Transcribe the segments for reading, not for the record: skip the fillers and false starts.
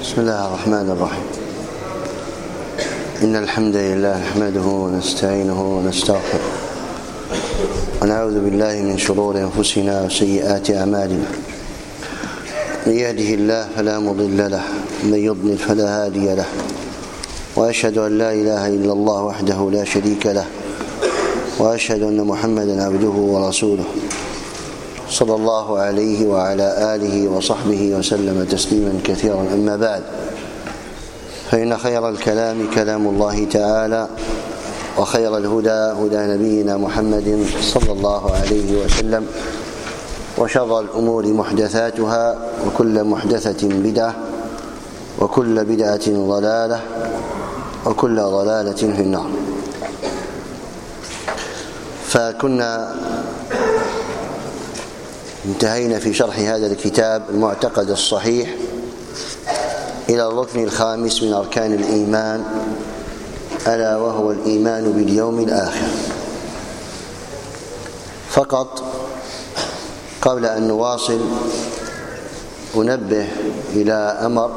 بسم الله الرحمن الرحيم. إن الحمد لله نحمده ونستعينه ونستغفره ونعوذ بالله من شرور أنفسنا وسيئات أعمالنا. من يهده الله فلا مضل له ومن يضلل فلا هادي له، وأشهد أن لا إله إلا الله وحده لا شريك له، وأشهد أن محمدا عبده ورسوله صلى الله عليه وعلى آله وصحبه وسلم تسليما كثيرا. أما بعد، فإن خير الكلام كلام الله تعالى، وخير الهدى هدى نبينا محمد صلى الله عليه وسلم، وشر الأمور محدثاتها، وكل محدثة بدعة، وكل بدعة ضلالة، وكل ضلالة في النار. فكنا انتهينا في شرح هذا الكتاب المعتقد الصحيح إلى الركن الخامس من أركان الإيمان، ألا وهو الإيمان باليوم الآخر. فقط قبل أن نواصل أنبه إلى أمر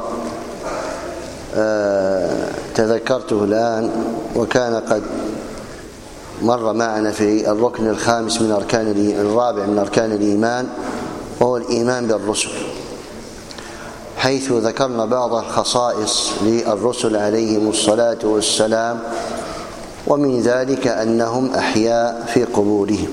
تذكرته الآن، وكان قد مر معنا في الركن الخامس من الرابع من أركان الإيمان، وهو الإيمان بالرسل، حيث ذكرنا بعض الخصائص للرسل عليهم الصلاة والسلام، ومن ذلك أنهم أحياء في قبورهم.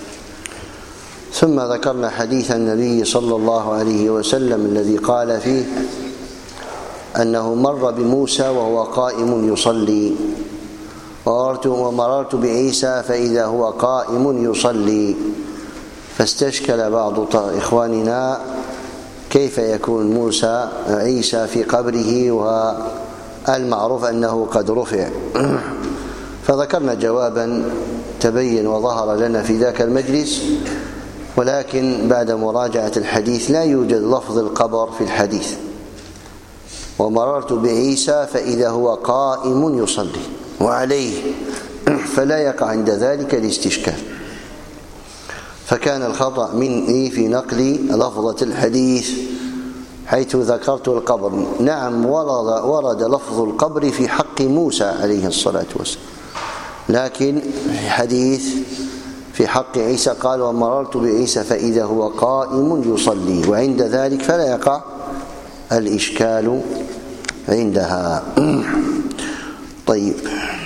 ثم ذكرنا حديث النبي صلى الله عليه وسلم الذي قال فيه أنه مر بموسى وهو قائم يصلي، ومررت بعيسى فإذا هو قائم يصلي، فاستشكل بعض إخواننا كيف يكون عيسى في قبره والمعروف أنه قد رفع. فذكرنا جوابا تبين وظهر لنا في ذاك المجلس، ولكن بعد مراجعة الحديث لا يوجد لفظ القبر في الحديث. ومررت بعيسى فإذا هو قائم يصلي وعليه، فلا يقع عند ذلك الاستشكال. فكان الخطأ مني في نقل لفظة الحديث حيث ذكرت القبر. نعم، ورد لفظ القبر في حق موسى عليه الصلاة والسلام، لكن في حديث في حق عيسى قال ومررت بعيسى فإذا هو قائم يصلي، وعند ذلك فلا يقع الإشكال عندها. طيب،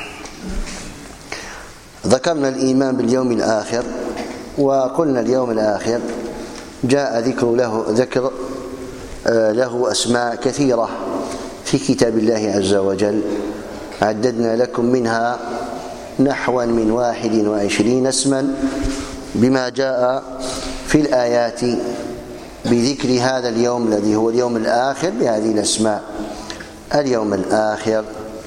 ذكرنا الإيمان باليوم الآخر، وقلنا اليوم الآخر جاء ذكر له أسماء كثيرة في كتاب الله عز وجل، عددنا لكم منها نحوا من 21 اسما بما جاء في الآيات بذكر هذا اليوم الذي هو اليوم الآخر بهذه الأسماء: اليوم الآخر،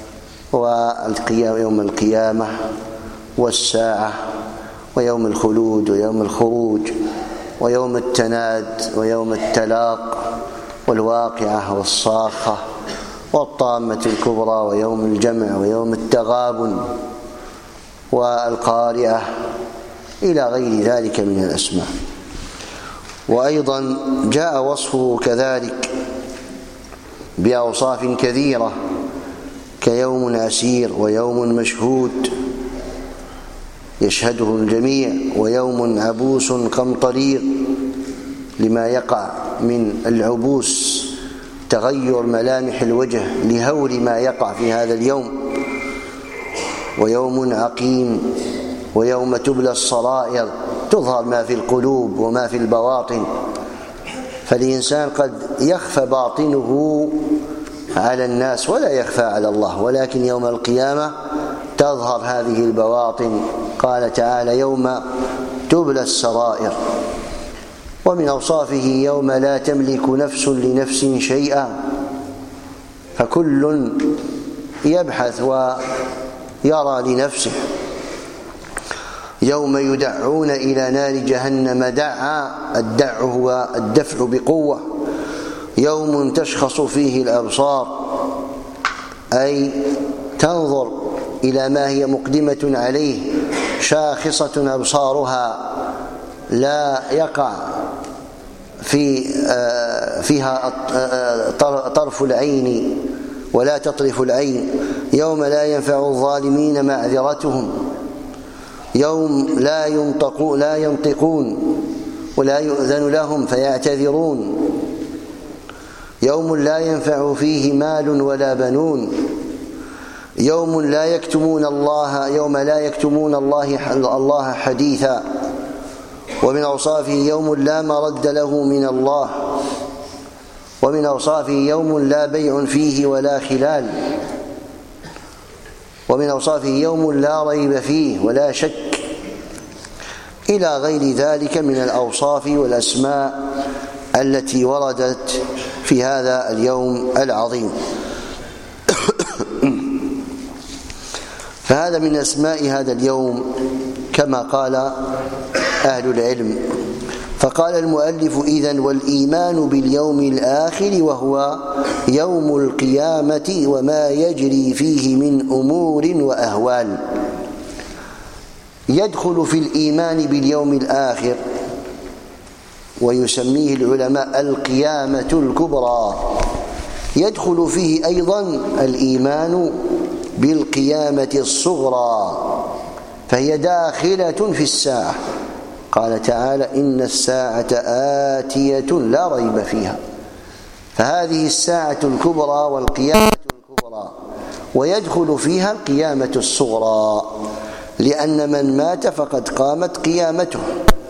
ويوم القيامة، والساعة، ويوم الخلود، ويوم الخروج، ويوم التناد، ويوم التلاق، والواقعة، والصاخة، والطامة الكبرى، ويوم الجمع، ويوم التغابن، والقارعة، إلى غير ذلك من الأسماء. وأيضا جاء وصفه كذلك بأوصاف كثيرة كيوم عسير، ويوم مشهود يشهده الجميع، ويوم عبوس قمطرير لما يقع من العبوس، تغير ملامح الوجه لهول ما يقع في هذا اليوم، ويوم عقيم، ويوم تبلى السرائر، تظهر ما في القلوب وما في البواطن، فالإنسان قد يخفى باطنه على الناس ولا يخفى على الله، ولكن يوم القيامة تظهر هذه البواطن. قال تعالى يوم تبلى السرائر. ومن أوصافه يوم لا تملك نفس لنفس شيئا، فكل يبحث ويرى لنفسه. يوم يدعون إلى نار جهنم دعا، الدع هو الدفع بقوة. يوم تشخص فيه الأبصار، أي تنظر إلى ما هي مقدمة عليه، شاخصة أبصارها، لا يقع في فيها طرف العين ولا تطرف العين، يوم لا ينفع الظالمين معذرتهم، يوم لا ينطقون ولا يؤذن لهم فيعتذرون، يوم لا ينفع فيه مال ولا بنون، يوم لا يكتمون الله حديثا. ومن أوصافه يوم لا مرد له من الله، ومن أوصافه يوم لا بيع فيه ولا خلال، ومن أوصافه يوم لا ريب فيه ولا شك، إلى غير ذلك من الأوصاف والأسماء التي وردت في هذا اليوم العظيم. فهذا من أسماء هذا اليوم كما قال أهل العلم. فقال المؤلف: إذن والإيمان باليوم الآخر وهو يوم القيامة وما يجري فيه من أمور وأهوال. يدخل في الإيمان باليوم الآخر ويسميه العلماء القيامة الكبرى، يدخل فيه أيضا الإيمان بالقيامة الصغرى، فهي داخلة في الساعة. قال تعالى: إن الساعة آتية لا ريب فيها. فهذه الساعة الكبرى والقيامة الكبرى، ويدخل فيها القيامة الصغرى، لأن من مات فقد قامت قيامته.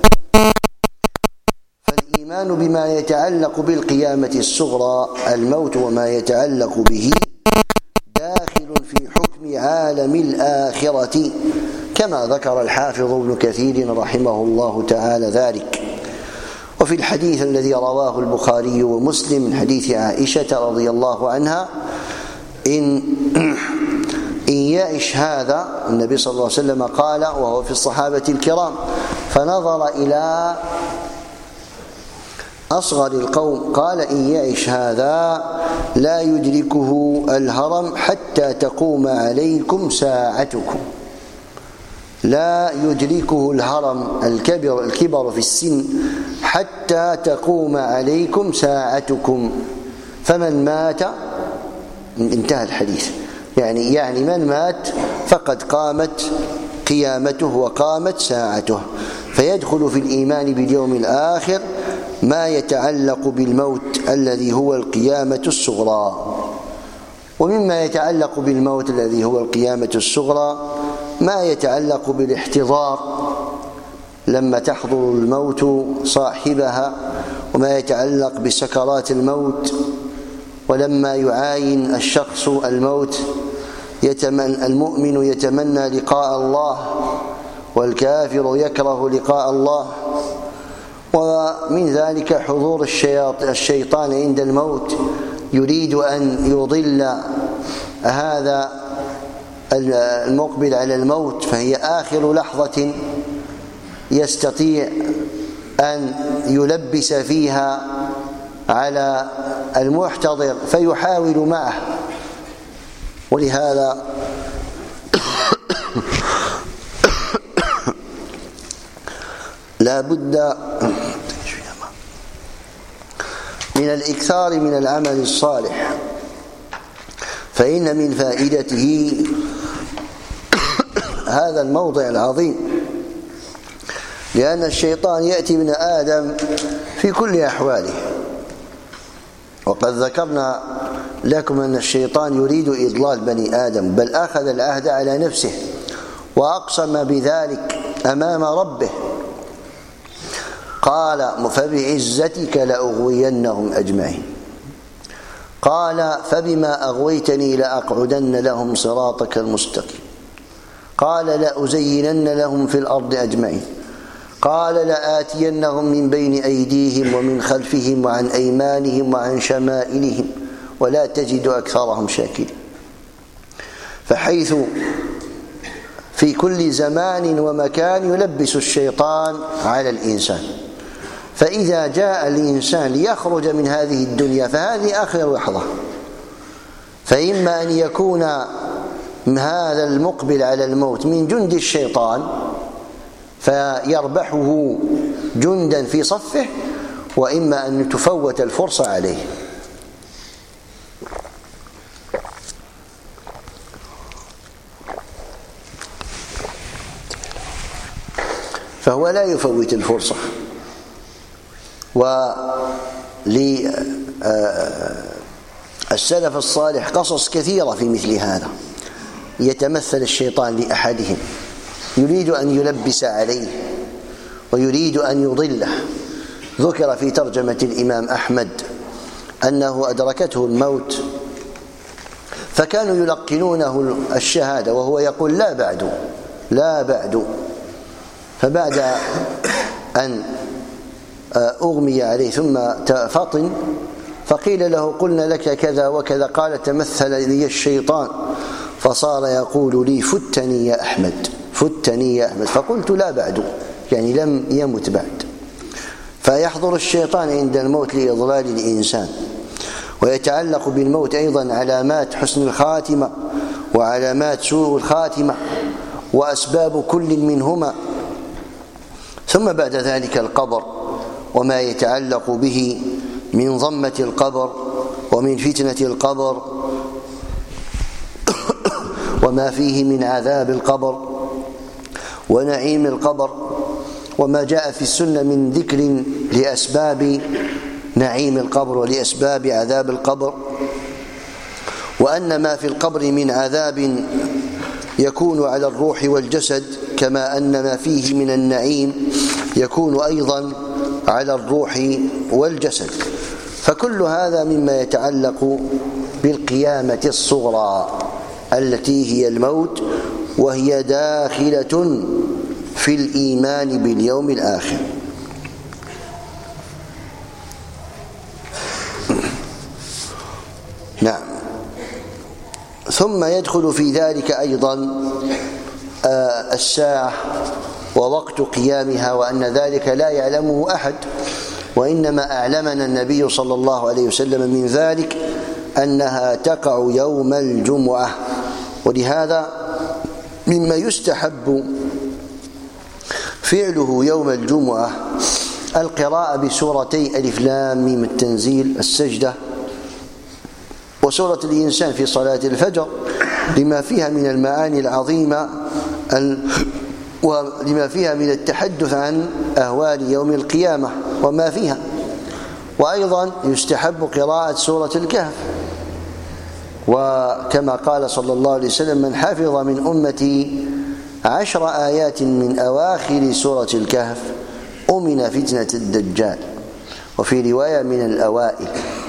فالإيمان بما يتعلق بالقيامة الصغرى الموت وما يتعلق به داخل في حكم عالم الآخرة، كما ذكر الحافظ ابن كثير رحمه الله تعالى ذلك. وفي الحديث الذي رواه البخاري ومسلم من حديث عائشة رضي الله عنها: إن يعش هذا، النبي صلى الله عليه وسلم قال وهو في الصحابة الكرام، فنظر إلى أصغر القوم قال: إن يعش هذا لا يدركه الهرم حتى تقوم عليكم ساعتكم. لا يدركه الهرم، الكبر في السن، حتى تقوم عليكم ساعتكم. فمن مات، انتهى الحديث، يعني من مات فقد قامت قيامته وقامت ساعته. فيدخل في الإيمان باليوم الآخر ما يتعلق بالموت الذي هو القيامة الصغرى. ومما يتعلق بالموت الذي هو القيامة الصغرى ما يتعلق بالاحتضار لما تحضر الموت صاحبها، وما يتعلق بسكرات الموت، ولما يعاين الشخص الموت المؤمن يتمنى لقاء الله، والكافر يكره لقاء الله. ومن ذلك حضور الشيطان عند الموت، يريد أن يضل هذا المقبل على الموت، فهي آخر لحظة يستطيع أن يلبس فيها على المحتضر فيحاول معه. ولهذا لا بد من الإكثار من العمل الصالح، فإن من فائدته هذا الموضع العظيم، لأن الشيطان يأتي ابن آدم في كل أحواله. وقد ذكرنا لكم أن الشيطان يريد إضلال بني آدم، بل أخذ العهد على نفسه وأقسم بذلك أمام ربه، قال: فبعزتك لأغوينهم أجمعين. قال: فبما أغويتني لأقعدن لهم صراطك المستقيم. قال: لأزينن لهم في الأرض أجمعين. قال: لآتينهم من بين أيديهم ومن خلفهم وعن أيمانهم وعن شمائلهم ولا تجد أكثرهم شاكرين. فحيث في كل زمان ومكان يلبس الشيطان على الإنسان، فإذا جاء الإنسان ليخرج من هذه الدنيا فهذه آخر لحظة، فإما أن يكون هذا المقبل على الموت من جند الشيطان فيربحه جندا في صفه، وإما أن تفوت الفرصة عليه. فهو لا يفوت الفرصة. وللسلف الصالح قصص كثيرة في مثل هذا. يتمثل الشيطان لأحدهم يريد أن يلبس عليه ويريد أن يضله. ذكر في ترجمة الإمام أحمد أنه أدركته الموت فكانوا يلقنونه الشهادة وهو يقول لا بعد لا بعد. فبعد أن أغمي عليه ثم فطن فقيل له قلنا لك كذا وكذا، قال تمثل لي الشيطان فصار يقول لي فتني يا أحمد فتني يا أحمد، فقلت لا بعد، يعني لم يمت بعد. فيحضر الشيطان عند الموت لإضلال الإنسان. ويتعلق بالموت أيضا علامات حسن الخاتمة وعلامات سوء الخاتمة وأسباب كل منهما. ثم بعد ذلك القبر وما يتعلق به من ضمة القبر ومن فتنة القبر وما فيه من عذاب القبر ونعيم القبر، وما جاء في السنة من ذكر لأسباب نعيم القبر ولأسباب عذاب القبر، وأن ما في القبر من عذاب يكون على الروح والجسد كما أن ما فيه من النعيم يكون أيضا على الروح والجسد. فكل هذا مما يتعلق بالقيامة الصغرى التي هي الموت، وهي داخلة في الإيمان باليوم الآخر. نعم. ثم يدخل في ذلك أيضا الساعة ووقت قيامها، وأن ذلك لا يعلمه أحد، وإنما أعلمنا النبي صلى الله عليه وسلم من ذلك أنها تقع يوم الجمعة. ولهذا مما يستحب فعله يوم الجمعة القراءة بسورتي ألف لام ميم التنزيل السجدة وسورة الإنسان في صلاة الفجر، لما فيها من المعاني العظيمة ولما فيها من التحدث عن أهوال يوم القيامة وما فيها. وأيضا يستحب قراءة سورة الكهف، وكما قال صلى الله عليه وسلم من حفظ من أمتي 10 آيات من أواخر سورة الكهف أمن فتنة الدجال، وفي رواية من الأوائل.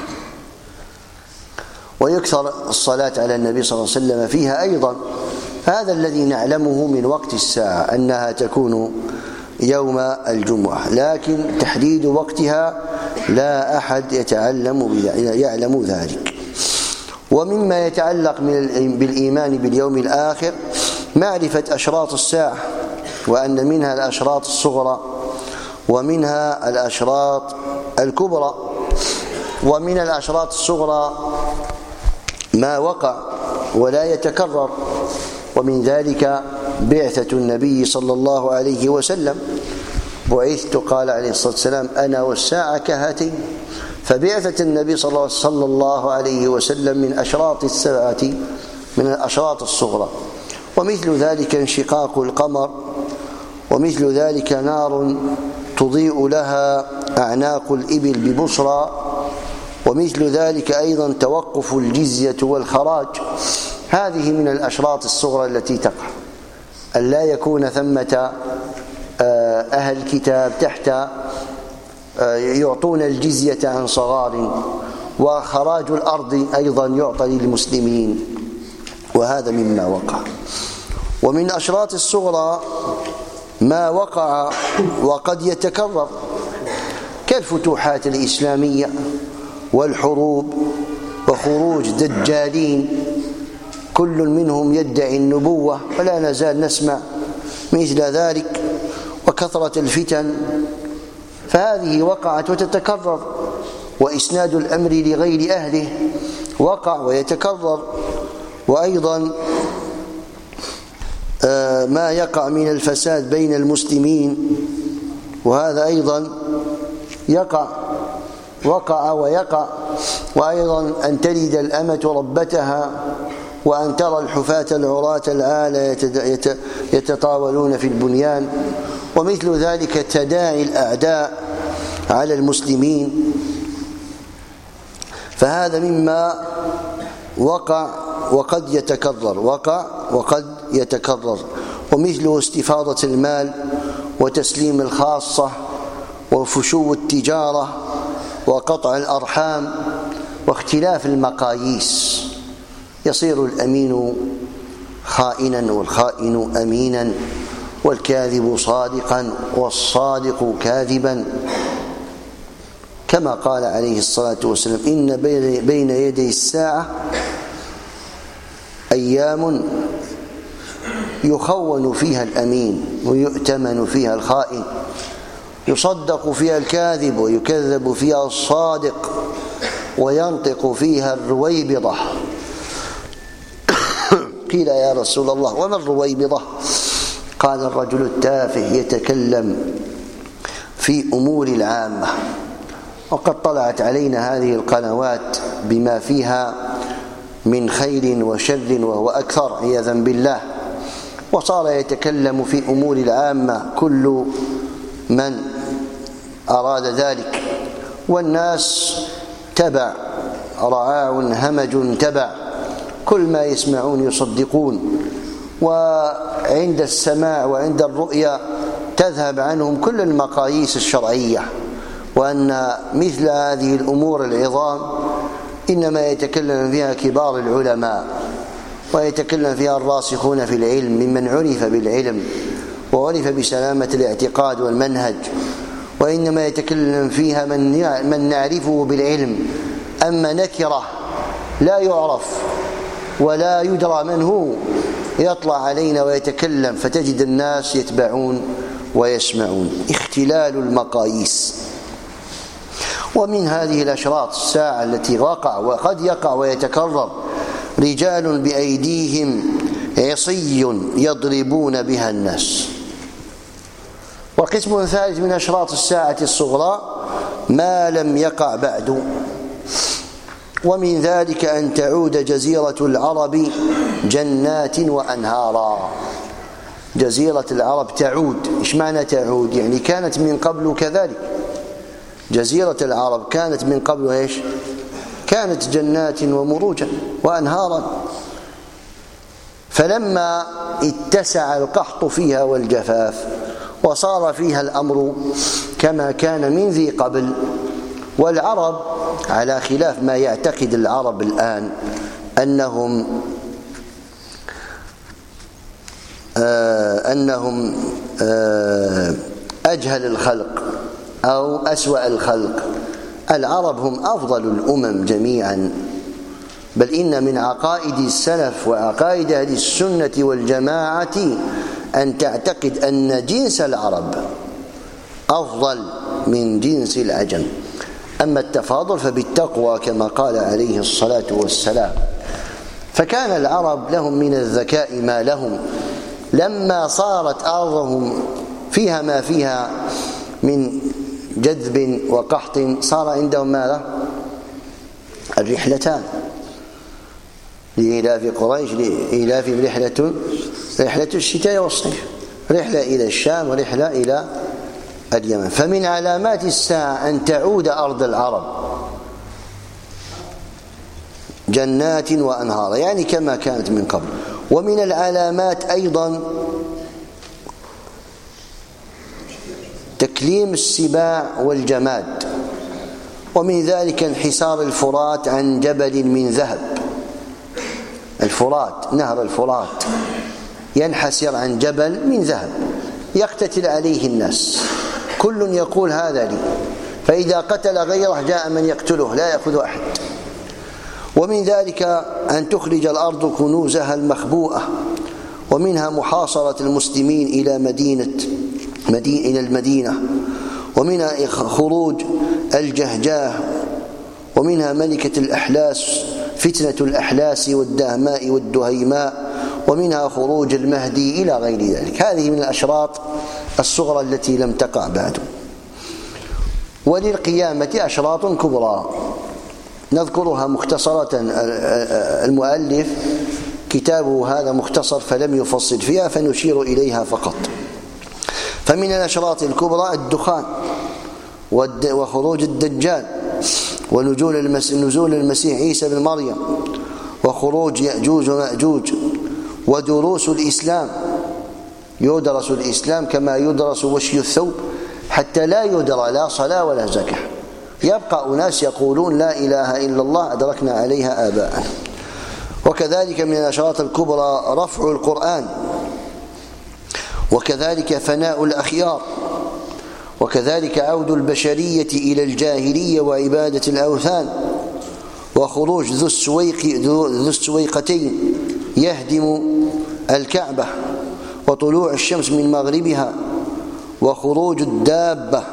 ويكثر الصلاة على النبي صلى الله عليه وسلم فيها أيضا. هذا الذي نعلمه من وقت الساعة أنها تكون يوم الجمعة، لكن تحديد وقتها لا أحد يعلم ذلك. ومما يتعلق بالإيمان باليوم الآخر معرفة أشراط الساعة، وأن منها الأشراط الصغرى ومنها الأشراط الكبرى. ومن الأشراط الصغرى ما وقع ولا يتكرر، ومن ذلك بعثة النبي صلى الله عليه وسلم. بعثت قال عليه الصلاة والسلام أنا والساعة كهاتين. فبعثة النبي صلى الله عليه وسلم من أشراط الساعة، من الأشراط الصغرى. ومثل ذلك انشقاق القمر، ومثل ذلك نار تضيء لها أعناق الإبل ببصرى، ومثل ذلك أيضا توقف الجزية والخراج. هذه من الأشراط الصغرى التي تقع، أن لا يكون ثمة أهل الكتاب تحت يعطون الجزية عن صغار، وخراج الأرض أيضا يعطى للمسلمين، وهذا مما وقع. ومن أشراط الصغرى ما وقع وقد يتكرر كالفتوحات الإسلامية والحروب وخروج دجالين كل منهم يدعي النبوة ولا نزال نسمع مثل ذلك، وكثرة الفتن، فهذه وقعت وتتكرر. وإسناد الأمر لغير أهله وقع ويتكرر. وأيضا ما يقع من الفساد بين المسلمين، وهذا أيضا يقع وقع ويقع، وأيضا أن تلد الأمة ربتها، وأن ترى الحفاة العراة العالة يتطاولون في البنيان، ومثل ذلك تداعي الأعداء على المسلمين. فهذا مما وقع وقد يتكرر، ومثله استفاضة المال وتسليم الخاصة وفشو التجارة وقطع الأرحام واختلاف المقاييس. يصير الأمين خائنا والخائن أمينا، والكاذب صادقا والصادق كاذبا، كما قال عليه الصلاة والسلام: إن بين يدي الساعة أيام يخون فيها الأمين ويؤتمن فيها الخائن، يصدق فيها الكاذب ويكذب فيها الصادق، وينطق فيها الرويبضة. قيل: يا رسول الله، وما الرويبضة؟ قال: الرجل التافه يتكلم في أمور العامة. وقد طلعت علينا هذه القنوات بما فيها من خير وشر وهو أكثر عياذا بالله، وصار يتكلم في أمور العامة كل من أراد ذلك، والناس تبع، رعاع همج تبع، كل ما يسمعون يصدقون، وعند السماع وعند الرؤيا تذهب عنهم كل المقاييس الشرعية، وأن مثل هذه الأمور العظام إنما يتكلم فيها كبار العلماء، ويتكلم فيها الراسخون في العلم ممن عرف بالعلم وعرف بسلامة الاعتقاد والمنهج، وإنما يتكلم فيها من نعرفه بالعلم. أما نكرة لا يعرف ولا يدرى من هو يطلع علينا ويتكلم، فتجد الناس يتبعون ويسمعون. اختلال المقاييس. ومن هذه الأشراط الساعة التي وقع وقد يقع ويتكرر: رجال بأيديهم عصي يضربون بها الناس. وقسم ثالث من أشراط الساعة الصغرى ما لم يقع بعد، ومن ذلك أن تعود جزيرة العرب جنات وأنهارا. جزيرة العرب تعود. إيش معنى تعود؟ يعني كانت من قبل كذلك. جزيرة العرب كانت من قبل إيش؟ كانت جنات ومروجا وأنهارا، فلما اتسع القحط فيها والجفاف وصار فيها الأمر كما كان من ذي قبل، والعرب على خلاف ما يعتقد العرب الآن أنهم أجهل الخلق أو أسوأ الخلق. العرب هم أفضل الأمم جميعا، بل إن من عقائد السلف وعقائد أهل السنة والجماعة أن تعتقد أن جنس العرب أفضل من جنس العجم. أما التفاضل فبالتقوى كما قال عليه الصلاة والسلام. فكان العرب لهم من الذكاء ما لهم، لما صارت أرضهم فيها ما فيها من جذب وقحط صار عندهم ماذا؟ الرحلتان لإيلاف قريش، لإيلافهم رحلة الشتاء والصيف، رحلة إلى الشام ورحلة إلى اليمن. فمن علامات الساعة أن تعود أرض العرب جنات وأنهار، يعني كما كانت من قبل. ومن العلامات أيضا تكليم السباع والجماد، ومن ذلك انحسار الفرات عن جبل من ذهب. الفرات، نهر الفرات ينحسر عن جبل من ذهب يقتتل عليه الناس، كل يقول هذا لي، فإذا قتل غيره جاء من يقتله لا يأخذ أحد. ومن ذلك أن تخرج الأرض كنوزها المخبوءة، ومنها محاصرة المسلمين إلى المدينة، ومنها خروج الجهجاه، ومنها ملكة الأحلاس، فتنة الأحلاس والدهماء والدهيماء، ومنها خروج المهدي إلى غير ذلك. هذه من الأشراط الصغرى التي لم تقع بعد. وللقيامة أشراط كبرى نذكرها مختصرة. المؤلف كتابه هذا مختصر فلم يفصل فيها فنشير إليها فقط. فمن الأشراط الكبرى الدخان وخروج الدجال ونزول المسيح عيسى بن مريم وخروج يأجوج ومأجوج ودروس الإسلام. يدرس الإسلام كما يدرس وشي الثوب حتى لا يدرى لا صلاة ولا زكاة. يبقى أناس يقولون لا إله إلا الله أدركنا عليها آباءنا. وكذلك من الأشراط الكبرى رفع القرآن، وكذلك فناء الأخيار، وكذلك عود البشرية إلى الجاهلية وعبادة الأوثان، وخروج ذو السويقتين يهدم الكعبة، وطلوع الشمس من مغربها، وخروج الدابة،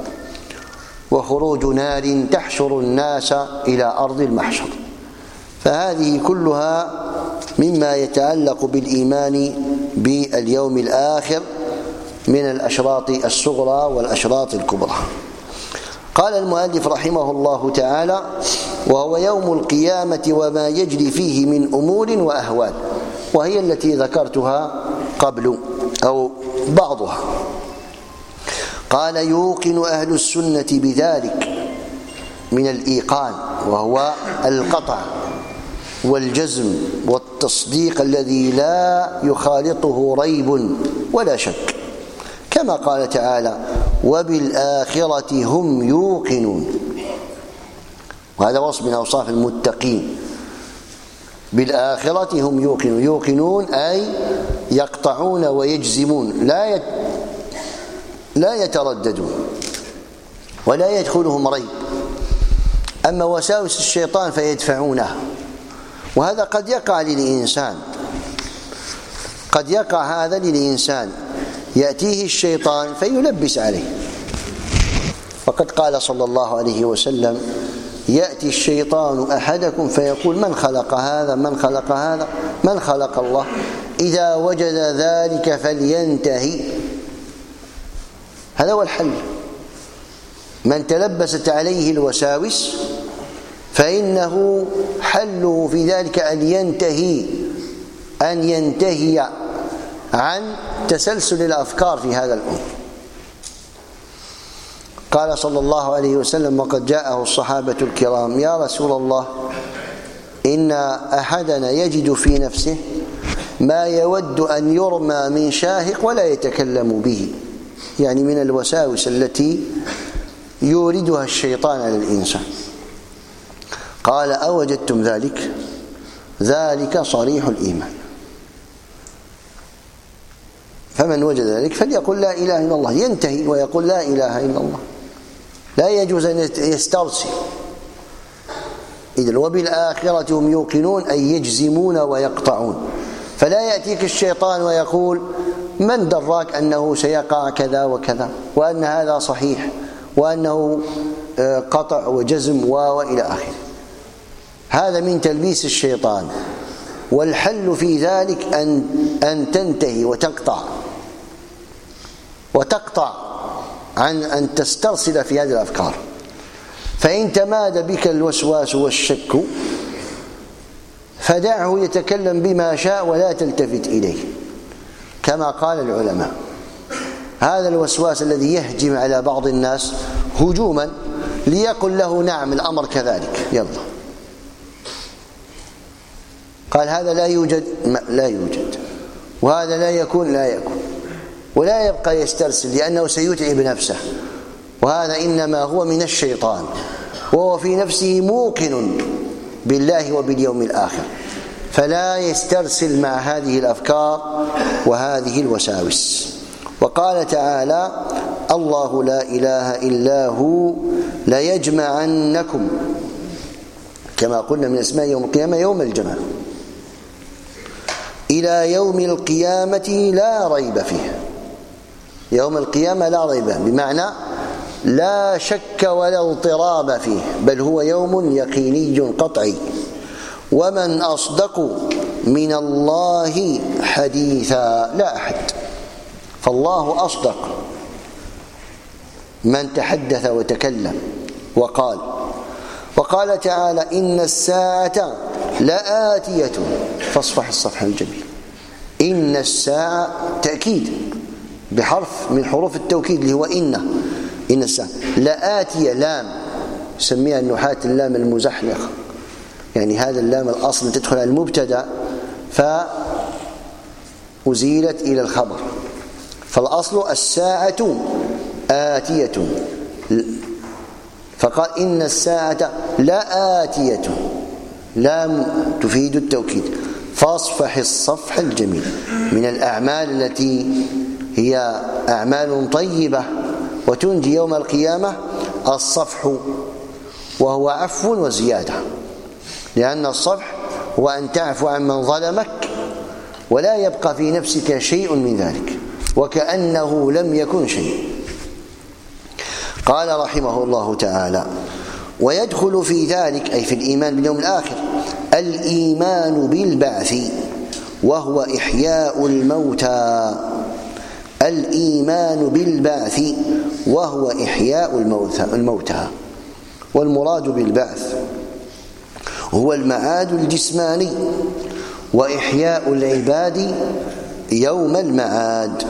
وخروج نار تحشر الناس إلى أرض المحشر. فهذه كلها مما يتعلق بالإيمان باليوم الآخر من الأشراط الصغرى والأشراط الكبرى. قال المؤلف رحمه الله تعالى: وهو يوم القيامة وما يجري فيه من أمور وأهوال، وهي التي ذكرتها قبل أو بعضها. قال: يوقن أهل السنة بذلك من الإيقان، وهو القطع والجزم والتصديق الذي لا يخالطه ريب ولا شك، كما قال تعالى: وبالآخرة هم يوقنون. وهذا وصف من أوصاف المتقين. بالآخرة هم يوقنون، يوقنون أي يقطعون ويجزمون، لا يترددون ولا يدخلهم ريب. أما وساوس الشيطان فيدفعونها، وهذا قد يقع للإنسان، قد يقع هذا للإنسان، يأتيه الشيطان فيلبس عليه. فقد قال صلى الله عليه وسلم: يأتي الشيطان أحدكم فيقول: من خلق هذا؟ من خلق هذا؟ من خلق الله؟ إذا وجد ذلك فلينتهي. هذا هو الحل. من تلبست عليه الوساوس فإنه حله في ذلك أن ينتهي عن تسلسل الأفكار في هذا الأمر. قال صلى الله عليه وسلم وقد جاءه الصحابة الكرام: يا رسول الله، إن أحدنا يجد في نفسه ما يود أن يرمى من شاهق ولا يتكلم به، يعني من الوساوس التي يوردها الشيطان على الإنسان. قال: أوجدتم ذلك؟ ذلك صريح الإيمان. فمن وجد ذلك فليقل لا إله إلا الله، ينتهي ويقول لا إله إلا الله، لا يجوز أن يسترسل. إذن وبالآخرة هم يوقنون أي يجزمون ويقطعون. فلا يأتيك الشيطان ويقول: من دراك أنه سيقع كذا وكذا، وأن هذا صحيح، وأنه قطع وجزم وإلى آخره. هذا من تلبيس الشيطان. والحل في ذلك أن تنتهي وتقطع عن أن تسترسل في هذه الأفكار. فإن تمادى بك الوسواس والشك فدعه يتكلم بما شاء ولا تلتفت إليه، كما قال العلماء. هذا الوسواس الذي يهجم على بعض الناس هجوما ليقل له: نعم الأمر كذلك، يلا. قال: هذا لا يوجد، لا يوجد، وهذا لا يكون، لا يكون، ولا يبقى يسترسل لأنه سيتعب نفسه. وهذا إنما هو من الشيطان، وهو في نفسه موقن بالله وباليوم الآخر، فلا يسترسل مع هذه الأفكار وهذه الوساوس. وقال تعالى: الله لا إله إلا هو ليجمعنكم، كما قلنا من اسماء يوم القيامة يوم الجمع، إلى يوم القيامة لا ريب فيه. يوم القيامة لا ريب، بمعنى لا شك ولا اضطراب فيه، بل هو يوم يقيني قطعي. ومن أصدق من الله حديثا، لا أحد، فالله أصدق. من تحدث وتكلم وقال تعالى إن الساعة لآتية فاصفح الصفح الجميل. إن الساعة تأكيد بحرف من حروف التوكيد اللي هو إن الساعة لآتية، لام يسميها النحاة اللام المزحلقة، يعني هذا اللام الأصل تدخل على المبتدأ فأزيلت إلى الخبر، فالأصل الساعة آتية، فقال إن الساعة لآتية، لام تفيد التوكيد. فاصفح الصفح الجميل، من الأعمال التي هي أعمال طيبة وتنجي يوم القيامة الصفح، وهو عفو وزيادة، لأن الصفح هو أن تعفو عن من ظلمك ولا يبقى في نفسك شيء من ذلك وكأنه لم يكن شيء. قال رحمه الله تعالى: ويدخل في ذلك أي في الإيمان باليوم الآخر الإيمان بالبعث وهو إحياء الموتى. الإيمان بالبعث وهو إحياء الموتى. والمراد بالبعث هو المعاد الجسماني وإحياء العباد يوم المعاد.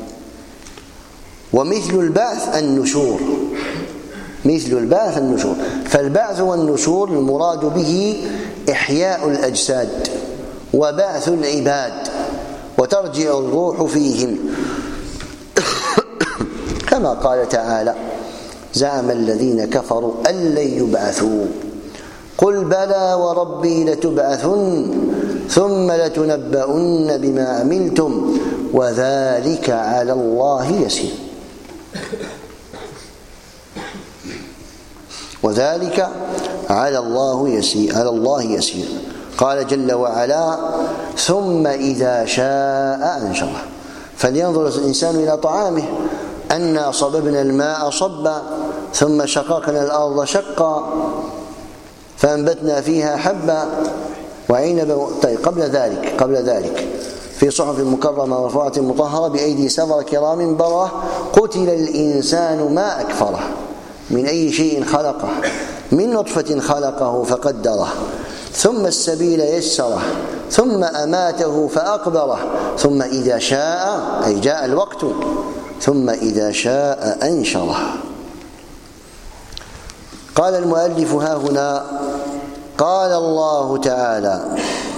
ومثل البعث النشور، مثل البعث النشور، فالبعث والنشور المراد به إحياء الأجساد وبعث العباد وترجع الروح فيهم كما قال تعالى: زعم الذين كفروا أن لن يبعثوا قل بلى وربي لتبعثن ثم لتنبؤن بما عملتم وذلك على الله يسير. وذلك على الله يسير. قال جل وعلا: ثم إذا شاء أنشره. فلينظر الإنسان إلى طعامه، أنا صببنا الماء صبا ثم شققنا الأرض شقا فأنبتنا فيها حبا وعنبا. طيب قبل ذلك في صحف مكرمة مرفوعة مطهرة بأيدي سفرة كرام بررة. قتل الإنسان ما أكفره من أي شيء خلقه، من نطفة خلقه فقدره ثم السبيل يسره ثم أماته فأقبره ثم إذا شاء أي جاء الوقت ثم إذا شاء أنشره. قال المؤلف ها هنا: قال الله تعالى: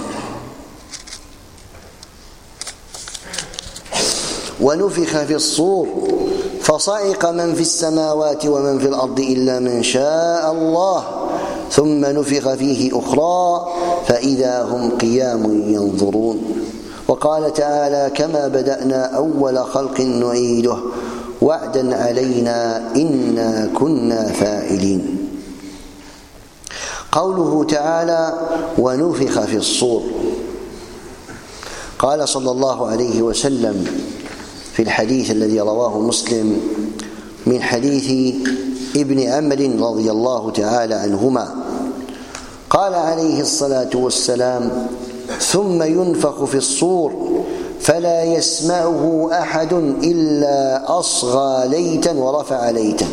ونفخ في الصور فصعق من في السماوات ومن في الأرض إلا من شاء الله ثم نفخ فيه أخرى فإذا هم قيام ينظرون. وقال تعالى: كما بدأنا أول خلق نعيده وعدا علينا إنا كنا فاعلين. قوله تعالى: ونفخ في الصور، قال صلى الله عليه وسلم في الحديث الذي رواه مسلم من حديث ابن عمرو رضي الله تعالى عنهما، قال عليه الصلاة والسلام: ثم ينفخ في الصور فلا يسمعه أحد إلا أصغى ليتا ورفع ليتا،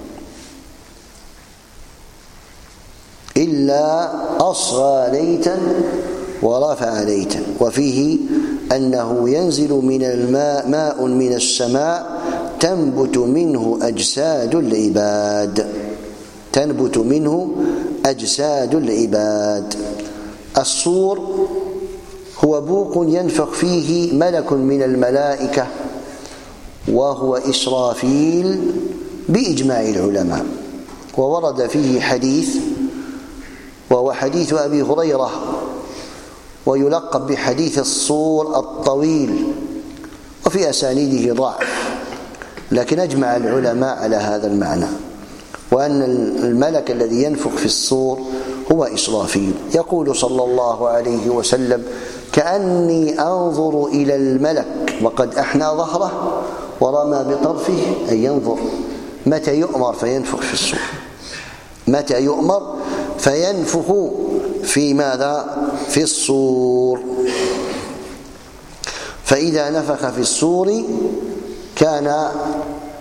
إلا أصغى ليتا ورفع ليتا. وفيه أنه ينزل من الماء ماء من السماء تنبت منه أجساد العباد، تنبت منه أجساد العباد. الصور هو بوق ينفخ فيه ملك من الملائكة وهو إسرافيل بإجماع العلماء. وورد فيه حديث وهو حديث أبي هريرة ويلقب بحديث الصور الطويل، وفي أسانيده ضعف، لكن أجمع العلماء على هذا المعنى، وأن الملك الذي ينفخ في الصور هو إسرافيل. يقول صلى الله عليه وسلم: كأني أنظر إلى الملك وقد أحنى ظهره ورمى بطرفه، أي ينظر متى يؤمر فينفخ في الصور، متى يؤمر فينفخ في ماذا؟ في الصور. فإذا نفخ في الصور كان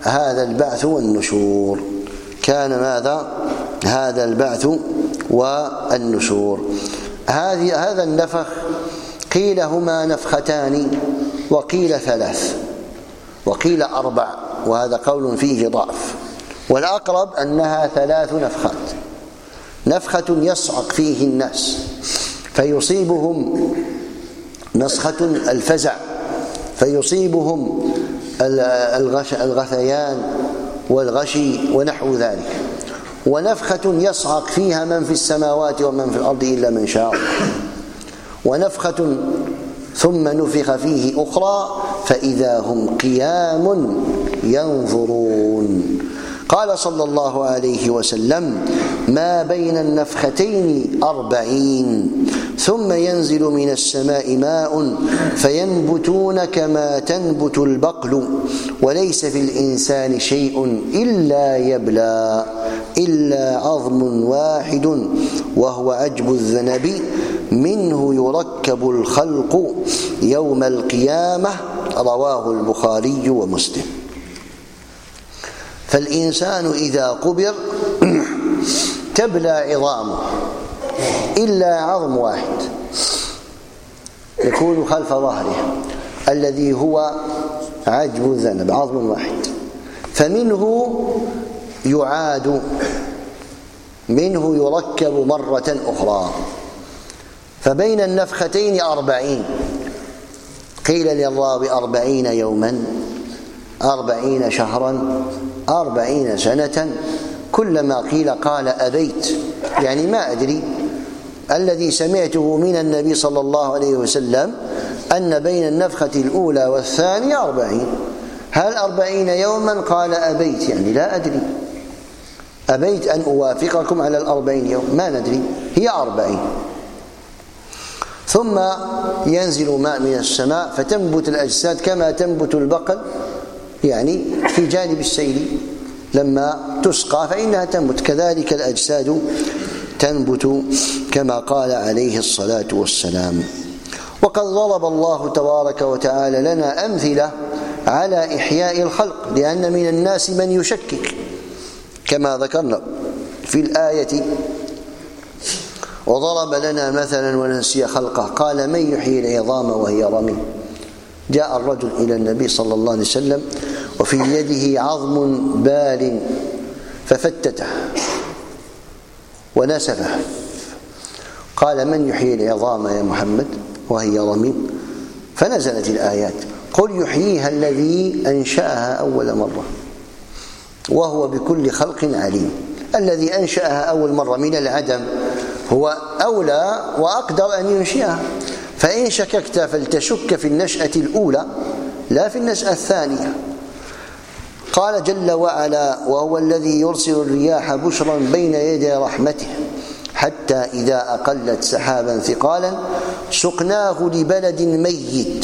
هذا البعث والنشور. كان ماذا؟ هذا البعث والنشور. هذا النفخ قيل هما نفختان وقيل 3 وقيل 4، وهذا قول فيه ضعف، والأقرب أنها 3 نفخات. نفخة يصعق فيه الناس فيصيبهم نسخة الفزع، فيصيبهم الغثيان والغشي ونحو ذلك. ونفخة يصعق فيها من في السماوات ومن في الأرض إلا من شاء الله. ونفخة ثم نفخ فيه أخرى فإذا هم قيام ينظرون. قال صلى الله عليه وسلم: ما بين النفختين 40 ثم ينزل من السماء ماء فينبتون كما تنبت البقل وليس في الإنسان شيء إلا يبلى إلا عظم واحد وهو عجب الذنب منه يركب الخلق يوم القيامة. رواه البخاري ومسلم. فالإنسان إذا قبر تبلى عظامه إلا عظم واحد يكون خلف ظهره الذي هو عجب الذنب، عظم واحد، فمنه يعاد، منه يركب مرة أخرى. فبين النفختين 40، قيل للراوي 40 يوما 40 شهرا 40 سنة، كلما قيل قال أبيت، يعني ما أدري. الذي سمعته من النبي صلى الله عليه وسلم أن بين النفخة الأولى والثانية 40. هل 40 يوما؟ قال أبيت، يعني لا أدري، أبيت أن أوافقكم على 40 يوم، ما ندري، هي 40. ثم ينزل ماء من السماء فتنبت الأجساد كما تنبت البقل، يعني في جانب السيل لما تسقى فإنها تنبت، كذلك الأجساد تنبت كما قال عليه الصلاة والسلام. وقد ضرب الله تبارك وتعالى لنا أمثلة على إحياء الخلق، لأن من الناس من يشكك كما ذكرنا في الآية: وضرب لنا مثلا ونسي خلقه قال من يحيي العظام وهي رميم. جاء الرجل إلى النبي صلى الله عليه وسلم وفي يده عظم بال ففتته ونسفه، قال من يحيي العظام يا محمد وهي رميم؟ فنزلت الآيات: قل يحييها الذي أنشأها أول مرة وهو بكل خلق عليم. الذي أنشأها أول مرة من العدم هو أولى وأقدر أن ينشئها، فإن شككت فلتشك في النشأة الأولى لا في النشأة الثانية. قال جل وعلا: وهو الذي يرسل الرياح بشرا بين يدي رحمته حتى إذا أقلت سحابا ثقالا سقناه لبلد ميت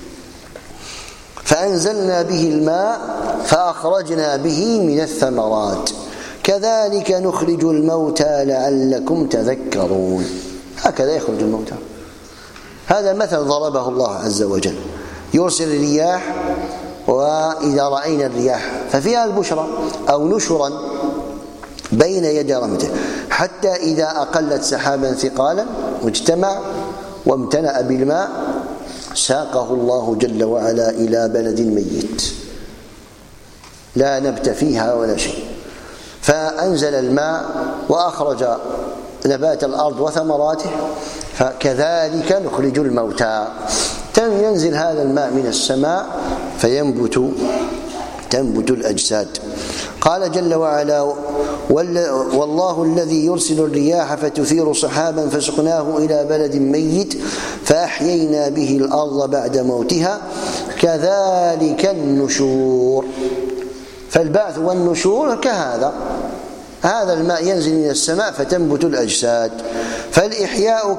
فأنزلنا به الماء فأخرجنا به من الثمرات كذلك نخرج الموتى لعلكم تذكرون. هكذا يخرج الموتى. هذا مثل ضربه الله عز وجل، يرسل الرياح، وإذا رأينا الرياح ففيها البشرى أو نشرا بين يدي رحمته حتى إذا أقلت سحابا ثقالا واجتمع وامتلأ بالماء ساقه الله جل وعلا إلى بلد ميت لا نبت فيها ولا شيء، فأنزل الماء وأخرج نبات الأرض وثمراته، فكذلك نخرج الموتى. ينزل هذا الماء من السماء تنبت الأجساد. قال جل وعلا: والله الذي يرسل الرياح فتثير سحابا فسقناه إلى بلد ميت فأحيينا به الأرض بعد موتها كذلك النشور. فالبعث والنشور كهذا، هذا الماء ينزل من السماء فتنبت الأجساد. فالإحياء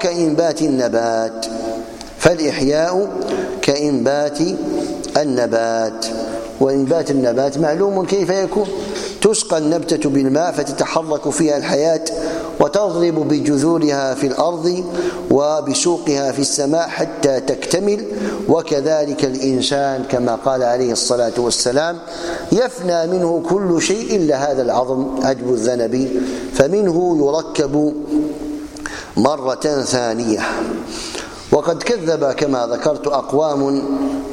كإنبات النبات. وإنبات النبات معلوم كيف يكون: تسقى النبتة بالماء فتتحرك فيها الحياة وتضرب بجذورها في الأرض وبسوقها في السماء حتى تكتمل. وكذلك الإنسان كما قال عليه الصلاة والسلام: يفنى منه كل شيء إلا هذا العظم عجب الذنب، فمنه يركب مرة ثانية. وقد كذب كما ذكرت أقوام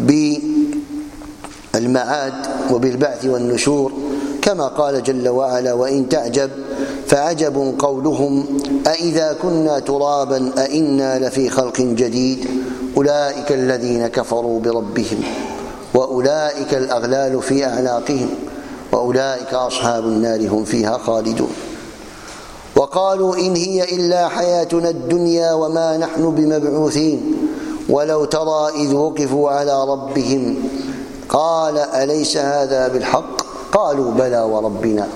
بالمعاد وبالبعث والنشور، كما قال جل وعلا: وإن تعجب فعجب قولهم أإذا كنا ترابا أإنا لفي خلق جديد أولئك الذين كفروا بربهم وأولئك الأغلال في أعناقهم وأولئك أصحاب النار هم فيها خالدون. وقالوا إن هي إلا حياتنا الدنيا وما نحن بمبعوثين ولو ترى إذ وقفوا على ربهم قال أليس هذا بالحق قالوا بلى وربنا.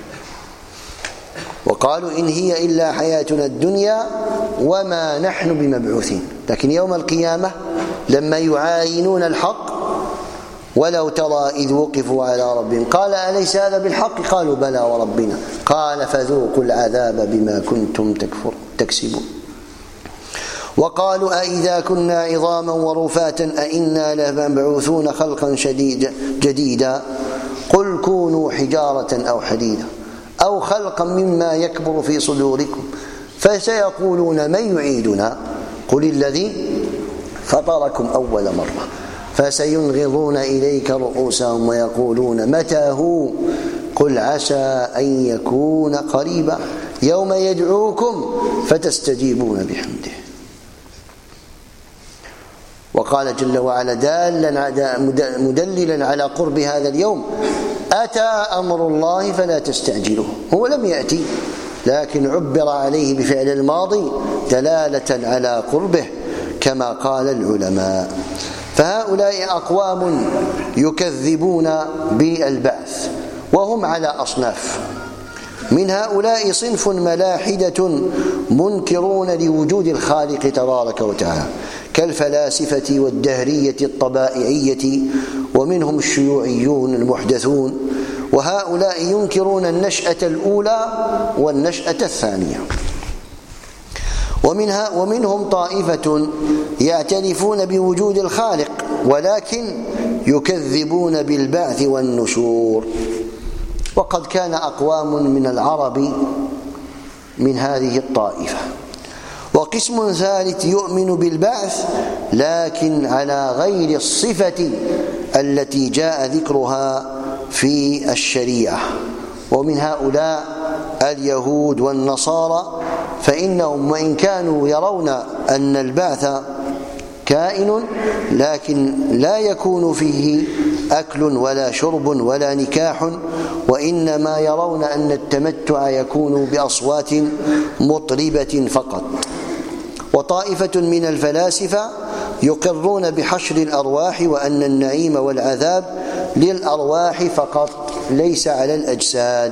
وقالوا إن هي إلا حياتنا الدنيا وما نحن بمبعوثين، لكن يوم القيامة لما يعاينون الحق ولو ترى إذ وقفوا على ربهم قال أليس هذا بالحق قالوا بلى وربنا قال فذوقوا العذاب بما كنتم تكسبون. وقالوا أإذا كنا عظاما ورفاتا أإنا لمبعوثون خلقا جديدا قل كونوا حجارة أو حديدا أو خلقا مما يكبر في صدوركم فسيقولون من يعيدنا قل الذي فطركم أول مرة فسينغضون إليك رؤوسهم ويقولون متى هو قل عسى أن يكون قريبا يوم يدعوكم فتستجيبون بحمده. وقال جل وعلا مدللا على قرب هذا اليوم أتى أمر الله فلا تستعجلوه، هو لم يأتي لكن عبر عليه بفعل الماضي دلالة على قربه كما قال العلماء. فهؤلاء أقوام يكذبون بالبعث وهم على أصناف. من هؤلاء صنف ملاحدة منكرون لوجود الخالق تبارك وتعالى كالفلاسفة والدهرية الطبائعية، ومنهم الشيوعيون المحدثون، وهؤلاء ينكرون النشأة الأولى والنشأة الثانية. ومنهم طائفة يعترفون بوجود الخالق ولكن يكذبون بالبعث والنشور. وقد كان أقوام من العرب من هذه الطائفة. وقسم ثالث يؤمن بالبعث لكن على غير الصفة التي جاء ذكرها في الشريعة، ومن هؤلاء اليهود والنصارى، فإنهم وإن كانوا يرون أن البعث كائن لكن لا يكون فيه أكل ولا شرب ولا نكاح، وإنما يرون أن التمتع يكون بأصوات مطربة فقط. وطائفة من الفلاسفة يقرون بحشر الأرواح وأن النعيم والعذاب للأرواح فقط ليس على الأجساد.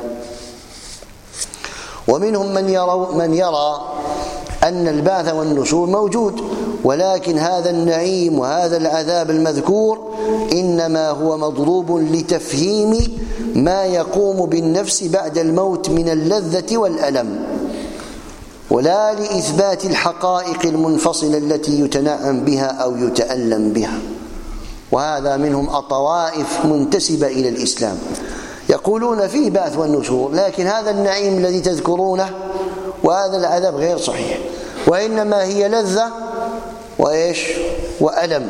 ومنهم من يرى أن البعث والنشور موجود، ولكن هذا النعيم وهذا العذاب المذكور إنما هو مضروب لتفهيم ما يقوم بالنفس بعد الموت من اللذة والألم، ولا لإثبات الحقائق المنفصلة التي يتنعم بها أو يتألم بها. وهذا منهم الطوائف منتسبة إلى الإسلام يقولون فيه بعث والنشور، لكن هذا النعيم الذي تذكرونه وهذا العذاب غير صحيح، وإنما هي لذة وألم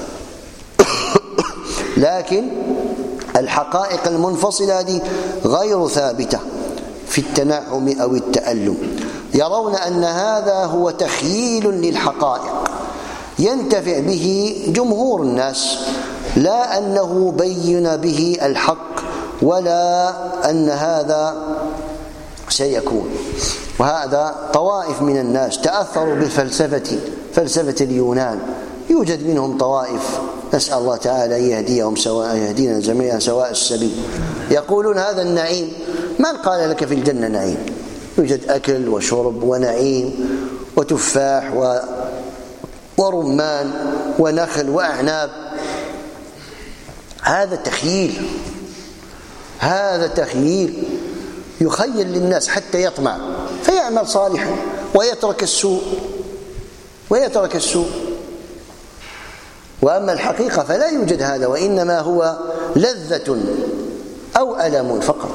لكن الحقائق المنفصلة هذه غير ثابتة في التنعم أو التألم. يرون أن هذا هو تخييل للحقائق ينتفع به جمهور الناس، لا أنه بين به الحق ولا أن هذا سيكون. وهذا طوائف من الناس تأثروا فلسفة اليونان، يوجد منهم طوائف نسأل الله تعالى يهديهم يهدينا جميعا سواء السبيل، يقولون هذا النعيم من قال لك في الجنة نعيم؟ يوجد أكل وشرب ونعيم وتفاح ورمان ونخل وأعناب. هذا تخييل يخيل للناس حتى يطمع ويعمل صالحا ويترك السوء. وأما الحقيقة فلا يوجد هذا، وإنما هو لذة أو ألم فقط.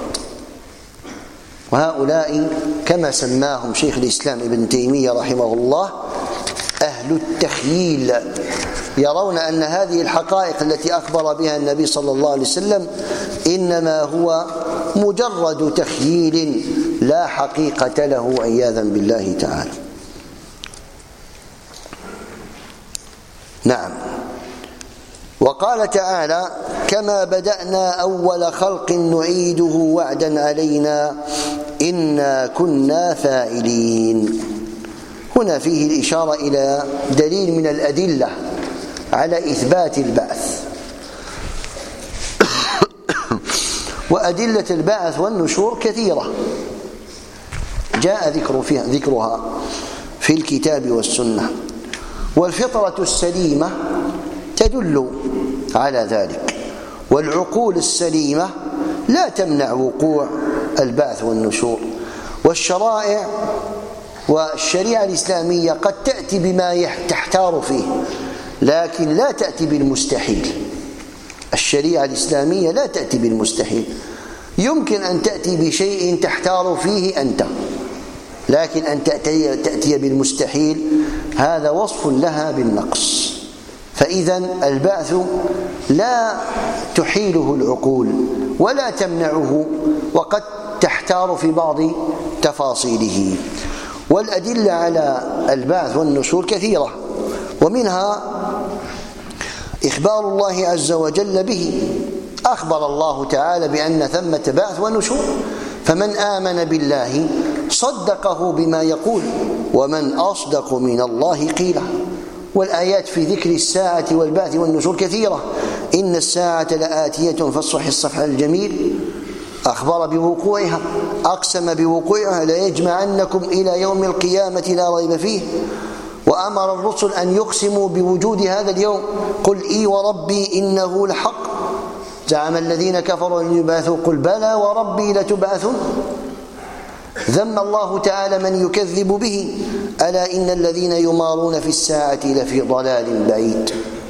وهؤلاء كما سماهم شيخ الإسلام ابن تيمية رحمه الله أهل التخييل، يرون أن هذه الحقائق التي أخبر بها النبي صلى الله عليه وسلم إنما هو مجرد تخييل لا حقيقة له عياذا بالله تعالى. نعم. وقال تعالى: كما بدأنا أول خلق نعيده وعدا علينا إنا كنا فاعلين. هنا فيه الإشارة إلى دليل من الأدلة على إثبات البعث. وأدلة البعث والنشور كثيرة جاء ذكرها في الكتاب والسنة، والفطرة السليمة تدل على ذلك، والعقول السليمة لا تمنع وقوع البعث والنشور. والشرائع والشريعة الإسلامية قد تأتي بما تحتار فيه، لكن لا تأتي بالمستحيل. الشريعة الإسلامية لا تأتي بالمستحيل. يمكن أن تأتي بشيء تحتار فيه أنت، لكن أن تأتي بالمستحيل هذا وصف لها بالنقص. فإذا البعث لا تحيله العقول ولا تمنعه، وقد تحتار في بعض تفاصيله. والأدلة على البعث والنشور كثيرة، ومنها إخبار الله عز وجل به. أخبر الله تعالى بأن ثمة بعث ونشور، فمن آمن بالله صدقه بما يقول، ومن أصدق من الله قيلا. والآيات في ذكر الساعة والبعث والنشور كثيرة. إن الساعة لآتية فاصفح الصفح الجميل، أخبر بوقوعها، أقسم بوقوعها: ليجمعنكم إلى يوم القيامة لا ريب فيه. وأمر الرسل أن يقسموا بوجود هذا اليوم: قل إي وربي إنه لحق. زعم الذين كفروا أن يبعثوا، قل بلى وربي لتبعثن. ذم الله تعالى من يكذب به: ألا إن الذين يمارون في الساعة لفي ضلال بعيد.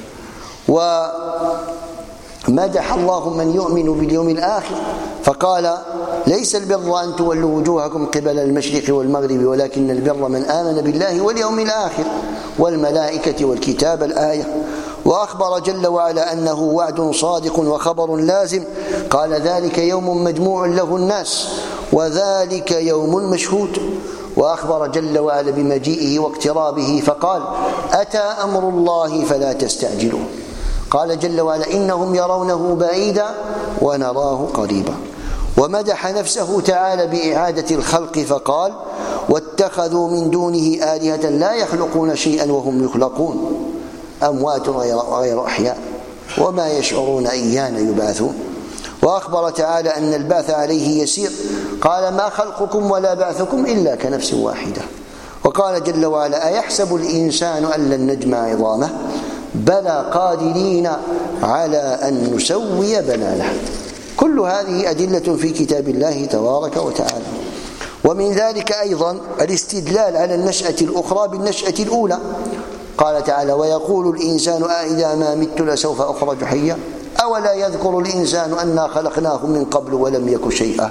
ومدح الله من يؤمن باليوم الآخر فقال: ليس البر أن تولوا وجوهكم قبل المشرق والمغرب ولكن البر من آمن بالله واليوم الآخر والملائكة والكتاب. الآية. وأخبر جل وعلا أنه وعد صادق وخبر لازم. قال: ذلك يوم مجموع له الناس وذلك يوم مشهود. وأخبر جل وعلا بمجيئه واقترابه فقال: أتى أمر الله فلا تستعجلوه. قال جل وعلا: إنهم يرونه بعيدا ونراه قريبا. ومدح نفسه تعالى بإعادة الخلق فقال: واتخذوا من دونه آلهة لا يخلقون شيئا وهم يخلقون، أموات غير أحياء وما يشعرون أيان يبعثون. وأخبر تعالى أن البعث عليه يسير. قال: ما خلقكم ولا بعثكم إلا كنفس واحدة. وقال جل وعلا: أيحسب الإنسان أن لن نجمع عظامه بلى قادرين على أن نسوي بنانه. كل هذه أدلة في كتاب الله تبارك وتعالى. ومن ذلك أيضا الاستدلال على النشأة الأخرى بالنشأة الأولى. قال تعالى: ويقول الإنسان أإذا ما مت لسوف أخرج حيا أولا يذكر الإنسان أنا خلقناه من قبل ولم يك شيئا.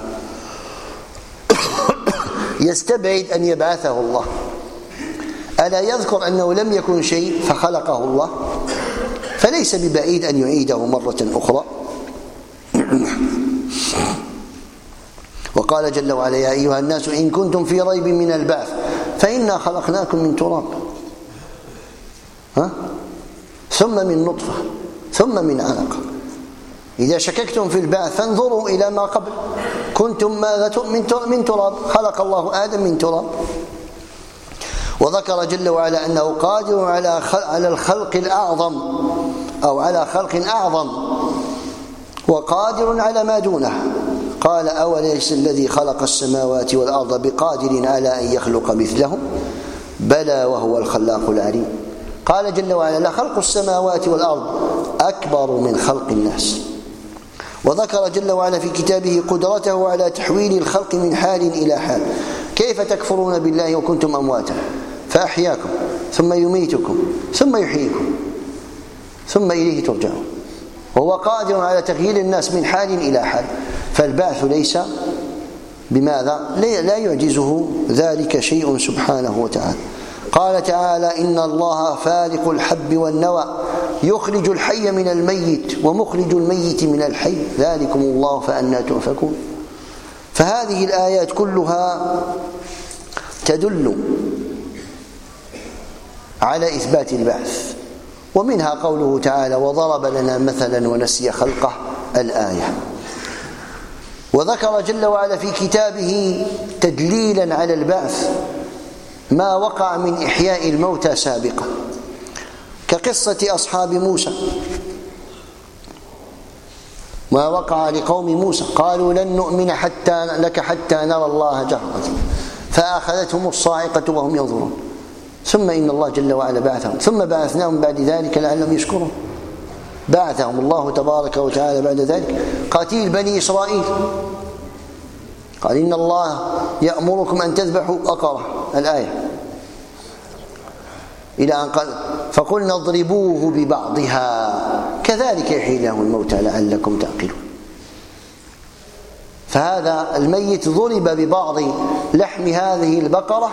يستبعد أن يبعثه الله. ألا يذكر أنه لم يكن شيء فخلقه الله، فليس ببعيد أن يعيده مرة أخرى. وقال جل وعلا: يا أيها الناس إن كنتم في ريب من البعث فإنا خلقناكم من تراب ثم من نطفة ثم من علقة. إذا شككتم في البعث فانظروا إلى ما قبل. كنتم ماذا؟ من تراب. خلق الله آدم من تراب. وذكر جل وعلا أنه قادر على الخلق الأعظم أو على خلق أعظم وقادر على ما دونه. قال: أوليس الذي خلق السماوات والأرض بقادر على أن يخلق مثلهم بلى وهو الخلاق العليم. قال جل وعلا: لخلق السماوات والأرض أكبر من خلق الناس. وذكر جل وعلا في كتابه قدرته على تحويل الخلق من حال إلى حال. كيف تكفرون بالله وكنتم أمواتا فأحياكم ثم يميتكم ثم يحييكم ثم إليه ترجعون، وهو قادر على تغيير الناس من حال إلى حال. فالبعث ليس بماذا؟ لا يعجزه ذلك شيء سبحانه وتعالى. قال تعالى: إن الله فالق الحب والنوى يخرج الحي من الميت ومخرج الميت من الحي ذلكم الله فأنى تؤفكون. فهذه الآيات كلها تدل على إثبات البعث، ومنها قوله تعالى: وضرب لنا مثلا ونسي خلقه الآية. وذكر جل وعلا في كتابه تدليلا على البعث ما وقع من إحياء الموتى سابقا، كقصة أصحاب موسى، ما وقع لقوم موسى قالوا لن نؤمن لك حتى نرى الله جهرة فأخذتهم الصاعقة وهم ينظرون، ثم إن الله جل وعلا بعثهم ثم بعثناهم بعد ذلك لعلهم يشكرون. بعثهم الله تبارك وتعالى بعد ذلك قتيل بني إسرائيل، قال: إن الله يأمركم أن تذبحوا بقرة الآية، إلى أن قال: فقلنا اضربوه ببعضها كذلك يحيي الله الموتى لعلكم تعقلون. فهذا الميت ضرب ببعض لحم هذه البقرة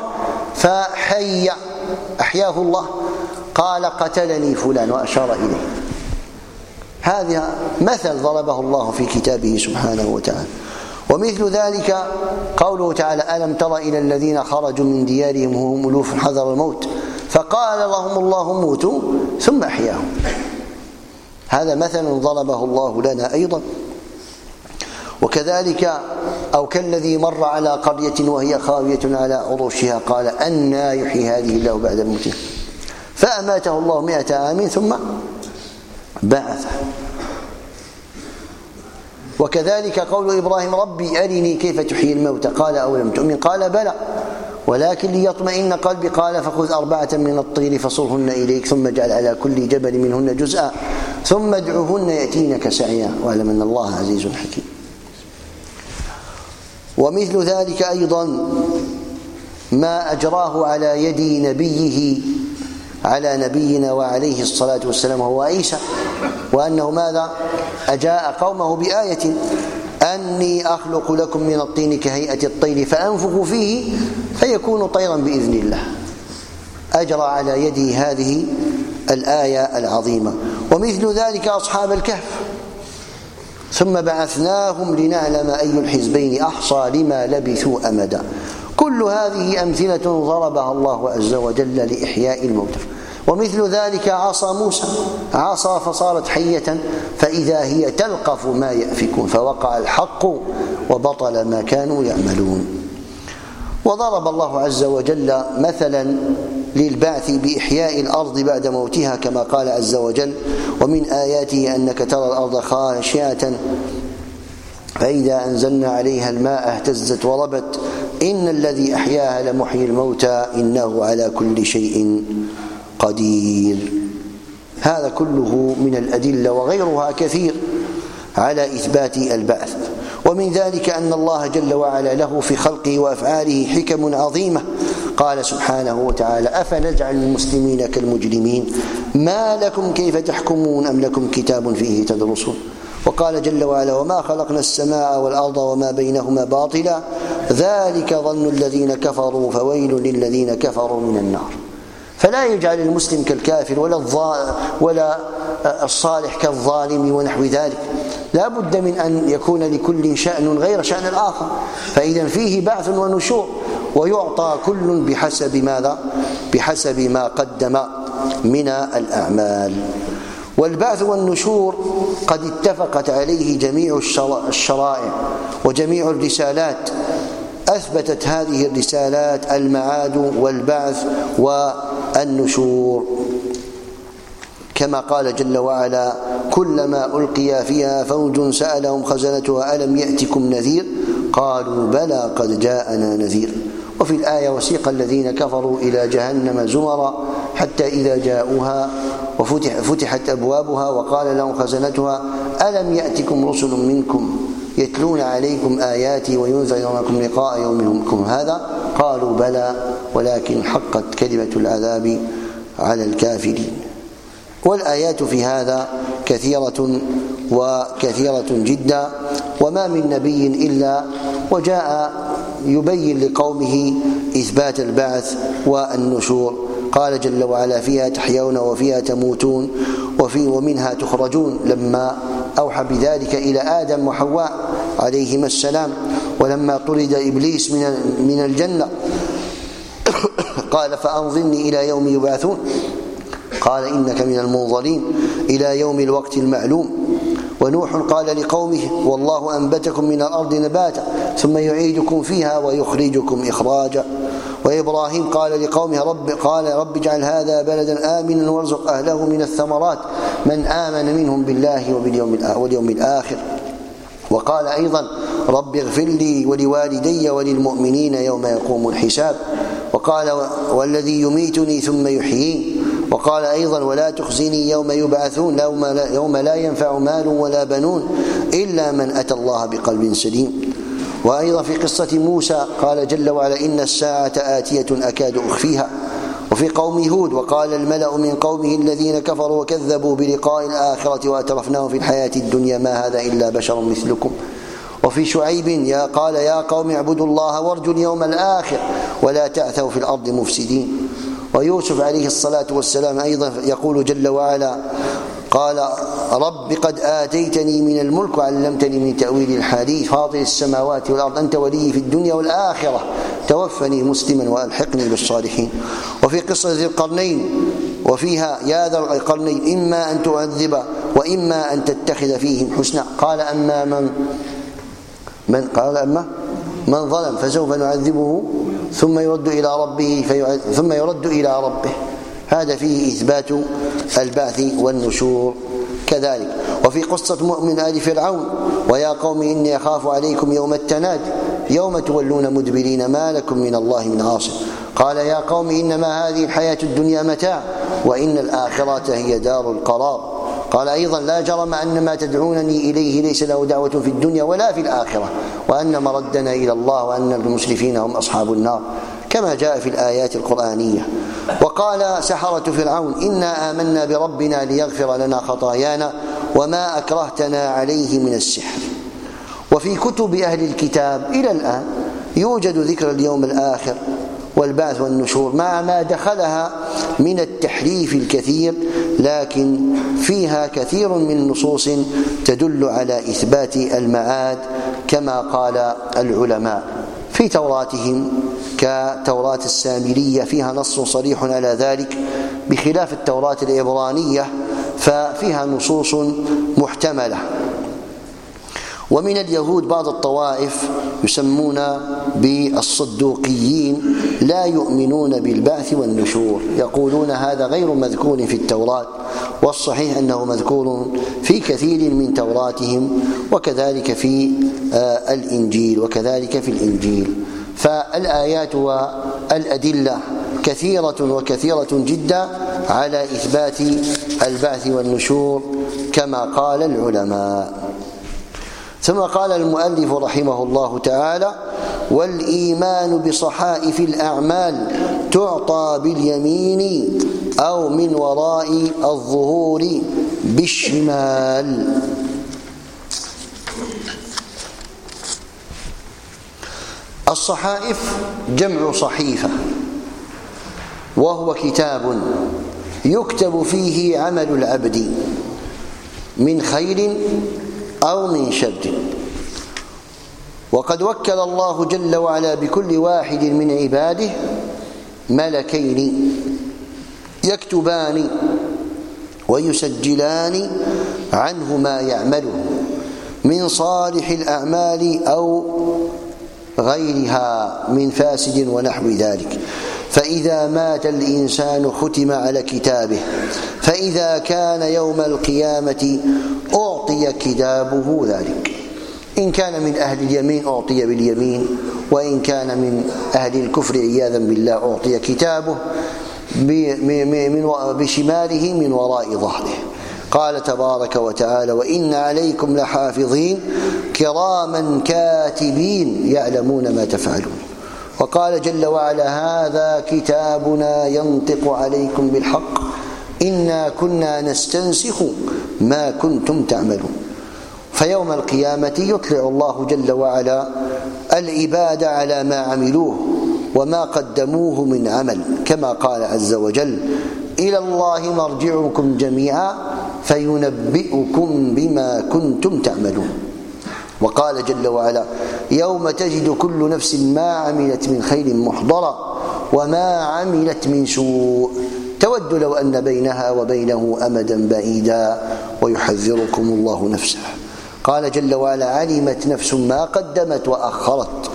أحياه الله، قال: قتلني فلان وأشار إليه. هذا مثل ضربه الله في كتابه سبحانه وتعالى. ومثل ذلك قوله تعالى: ألم تر إلى الذين خرجوا من ديارهم وهم ألوف حذر الموت فقال لهم الله موتوا ثم أحياهم. هذا مثل ضربه الله لنا أيضا. وكذلك أو كالذي مر على قرية وهي خاوية على عروشها قال: أنى يحيي هذه الله بعد موتها فأماته الله 100 عام ثم بعثه. وكذلك قول إبراهيم: ربي أرني كيف تحيي الموتى قال: أولم تؤمن قال: بلى ولكن ليطمئن قلبي قال: فخذ 4 من الطير فصرهن إليك ثم اجعل على كل جبل منهن جزءا ثم ادعهن يأتينك سعيا واعلم أن الله عزيز حكيم. ومثل ذلك أيضا ما أجراه على يد نبيه على نبينا وعليه الصلاة والسلام هو عيسى، وأنه ماذا؟ أجاء قومه بآية: أني أخلق لكم من الطين كهيئة الطير فأنفخ فيه فيكون طيرا بإذن الله. أجرى على يده هذه الآية العظيمة. ومثل ذلك أصحاب الكهف: ثم بعثناهم لنعلم أي الحزبين أحصى لما لبثوا أمدا. كل هذه أمثلة ضربها الله عز وجل لإحياء الموتى. ومثل ذلك عصا موسى، عصا فصارت حية فإذا هي تلقف ما يأفكون فوقع الحق وبطل ما كانوا يعملون. وضرب الله عز وجل مثلا للبعث بإحياء الأرض بعد موتها كما قال عز وجل: ومن آياته أنك ترى الأرض خاشعة فإذا أنزلنا عليها الماء اهتزت وربت إن الذي أحياها لمحيي الموتى إنه على كل شيء قدير. هذا كله من الأدلة وغيرها كثير على إثبات البعث. ومن ذلك أن الله جل وعلا له في خلقه وأفعاله حكم عظيمة. قال سبحانه وتعالى: أفنجعل المسلمين كالمجرمين ما لكم كيف تحكمون أم لكم كتاب فيه تدرسون. وقال جل وعلا: وما خلقنا السماء والأرض وما بينهما باطلا ذلك ظن الذين كفروا فويل للذين كفروا من النار. فلا يجعل المسلم كالكافر ولا الصالح كالظالم ونحو ذلك. لا بد من أن يكون لكل شأن غير شأن الآخر، فإذا فيه بعث ونشور ويعطى كل بحسب ماذا؟ بحسب ما قدم من الأعمال. والبعث والنشور قد اتفقت عليه جميع الشرائع وجميع الرسالات. أثبتت هذه الرسالات المعاد والبعث والنشور، كما قال جل وعلا: كلما ألقي فيها فوج سألهم خزنتها ألم يأتكم نذير قالوا بلى قد جاءنا نذير. وفي الآية: وسيق الذين كفروا إلى جهنم زمرا حتى إذا جاءوها وفتحت أبوابها وقال لهم خزنتها ألم يأتكم رسل منكم يتلون عليكم آياتي وينذرونكم لقاء يومكم هذا قالوا بلى ولكن حقت كلمة العذاب على الكافرين. والآيات في هذا كثيرة وكثيرة جدا، وما من نبي إلا وجاء يبين لقومه إثبات البعث والنشور. قال جل وعلا: فيها تحيون وفيها تموتون ومنها تخرجون، لما أوحى بذلك إلى آدم وحواء عليهما السلام، ولما طرد إبليس من الجنة قال: فأنظرني إلى يوم يبعثون، قال: إنك من المنظرين إلى يوم الوقت المعلوم. ونوح قال لقومه: والله أنبتكم من الأرض نباتا ثم يعيدكم فيها ويخرجكم إخراجا. وإبراهيم قال لقومه: رب اجعل هذا بلدا آمنا وارزق أهله من الثمرات من آمن منهم بالله واليوم الآخر. وقال أيضا: رب اغفر لي ولوالدي وللمؤمنين يوم يقوم الحساب. وقال: والذي يميتني ثم يحيين. وقال أيضا: ولا تخزني يوم يبعثون يوم لا ينفع مال ولا بنون إلا من أتى الله بقلب سليم. وأيضا في قصة موسى قال جل وعلا: إن الساعة آتية أكاد أخفيها. وفي قوم هود: وقال الملأ من قومه الذين كفروا وكذبوا بلقاء الآخرة وأترفناهم في الحياة الدنيا ما هذا إلا بشر مثلكم. وفي شعيب قال: يا قوم اعبدوا الله وارجوا اليوم الآخر ولا تعثوا في الأرض مفسدين. ويوسف عليه الصلاة والسلام أيضا يقول جل وعلا: قال: رب قد آتيتني من الملك وعلمتني من تأويل الحديث فاطر السماوات والأرض أنت ولي في الدنيا والآخرة توفني مسلما وألحقني بالصالحين. وفي قصة ذي القرنين وفيها: يا ذا القرنين إما أن تعذب وإما أن تتخذ فيهم حسنا، قال: أما من ظلم فسوف نعذبه ثم يرد إلى ربه هذا فيه إثبات البعث والنشور كذلك. وفي قصة مؤمن آل فرعون: ويا قوم إني أخاف عليكم يوم التناد يوم تولون مدبرين ما لكم من الله من عاصم. قال: يا قوم إنما هذه الحياة الدنيا متاع وإن الآخرة هي دار القرار. قال أيضا: لا جرم أن ما تدعونني إليه ليس له دعوة في الدنيا ولا في الآخرة وأن مردنا إلى الله وأن المسرفين هم أصحاب النار، كما جاء في الآيات القرآنية. وقال سحرة فرعون: إنا آمنا بربنا ليغفر لنا خطايانا وما أكرهتنا عليه من السحر. وفي كتب أهل الكتاب إلى الآن يوجد ذكر اليوم الآخر والبعث والنشور مع ما دخلها من التحريف الكثير، لكن فيها كثير من النصوص تدل على إثبات المعاد كما قال العلماء. في توراتهم كتوراة السامرية فيها نص صريح على ذلك، بخلاف التوراة العبرانية ففيها نصوص محتملة. ومن اليهود بعض الطوائف يسمون بالصدوقيين لا يؤمنون بالبعث والنشور، يقولون هذا غير مذكور في التوراة، والصحيح أنه مذكور في كثير من توراتهم وكذلك في الإنجيل. فالآيات والأدلة كثيرة وكثيرة جدا على إثبات البعث والنشور كما قال العلماء. ثم قال المؤلف رحمه الله تعالى: والإيمان بصحائف الأعمال تعطى باليمين أو من وراء الظهور بالشمال. الصحائف جمع صحيفة، وهو كتاب يكتب فيه عمل العبد من خير أو من شر. وقد وكل الله جل وعلا بكل واحد من عباده ملكين يكتبان ويسجلان عنه ما يعمله من صالح الأعمال أو غيرها من فاسد ونحو ذلك. فإذا مات الإنسان ختم على كتابه، فإذا كان يوم القيامة أعطي كتابه ذلك. إن كان من أهل اليمين أعطي باليمين، وإن كان من أهل الكفر عياذا بالله أعطي كتابه بشماله من وراء ظهره. قال تبارك وتعالى: وإن عليكم لحافظين كراما كاتبين يعلمون ما تفعلون. وقال جل وعلا: هذا كتابنا ينطق عليكم بالحق إنا كنا نستنسخ ما كنتم تعملون. فيوم القيامة يطلع الله جل وعلا العباد على ما عملوه وما قدموه من عمل، كما قال عز وجل: إلى الله مرجعكم جميعا فينبئكم بما كنتم تعملون. وقال جل وعلا: يوم تجد كل نفس ما عملت من خير محضرا وما عملت من سوء تود لو أن بينها وبينه أمدا بعيدا ويحذركم الله نفسه. قال جل وعلا: علمت نفس ما قدمت وأخرت.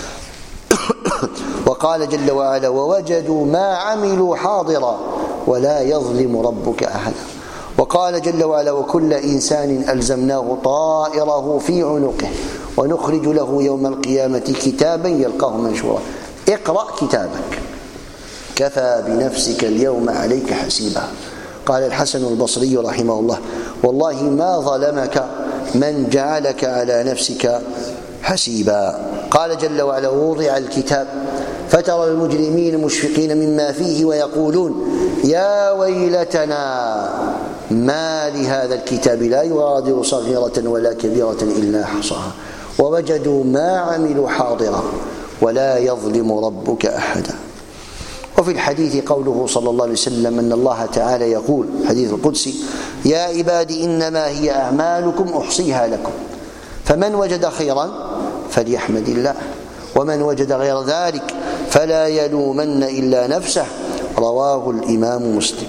وقال جل وعلا: ووجدوا ما عملوا حاضرا ولا يظلم ربك أحدا. وقال جل وعلا: وكل إنسان ألزمناه طائره في عنقه ونخرج له يوم القيامة كتابا يلقاه منشورا اقرأ كتابك كفى بنفسك اليوم عليك حسيبا. قال الحسن البصري رحمه الله: والله ما ظلمك من جعلك على نفسك حسيبا. قال جل وعلا: ووضع الكتاب فترى المجرمين مشفقين مما فيه ويقولون يا ويلتنا ما لهذا الكتاب لا يغادر صغيرة ولا كبيرة إلا أحصاها ووجدوا ما عملوا حاضرا ولا يظلم ربك أحدا. وفي الحديث قوله صلى الله عليه وسلم أن الله تعالى يقول حديث القدسي: يا عبادي إنما هي أعمالكم أحصيها لكم فمن وجد خيرا فليحمد الله ومن وجد غير ذلك فلا يلومن إلا نفسه. رواه الإمام مسلم.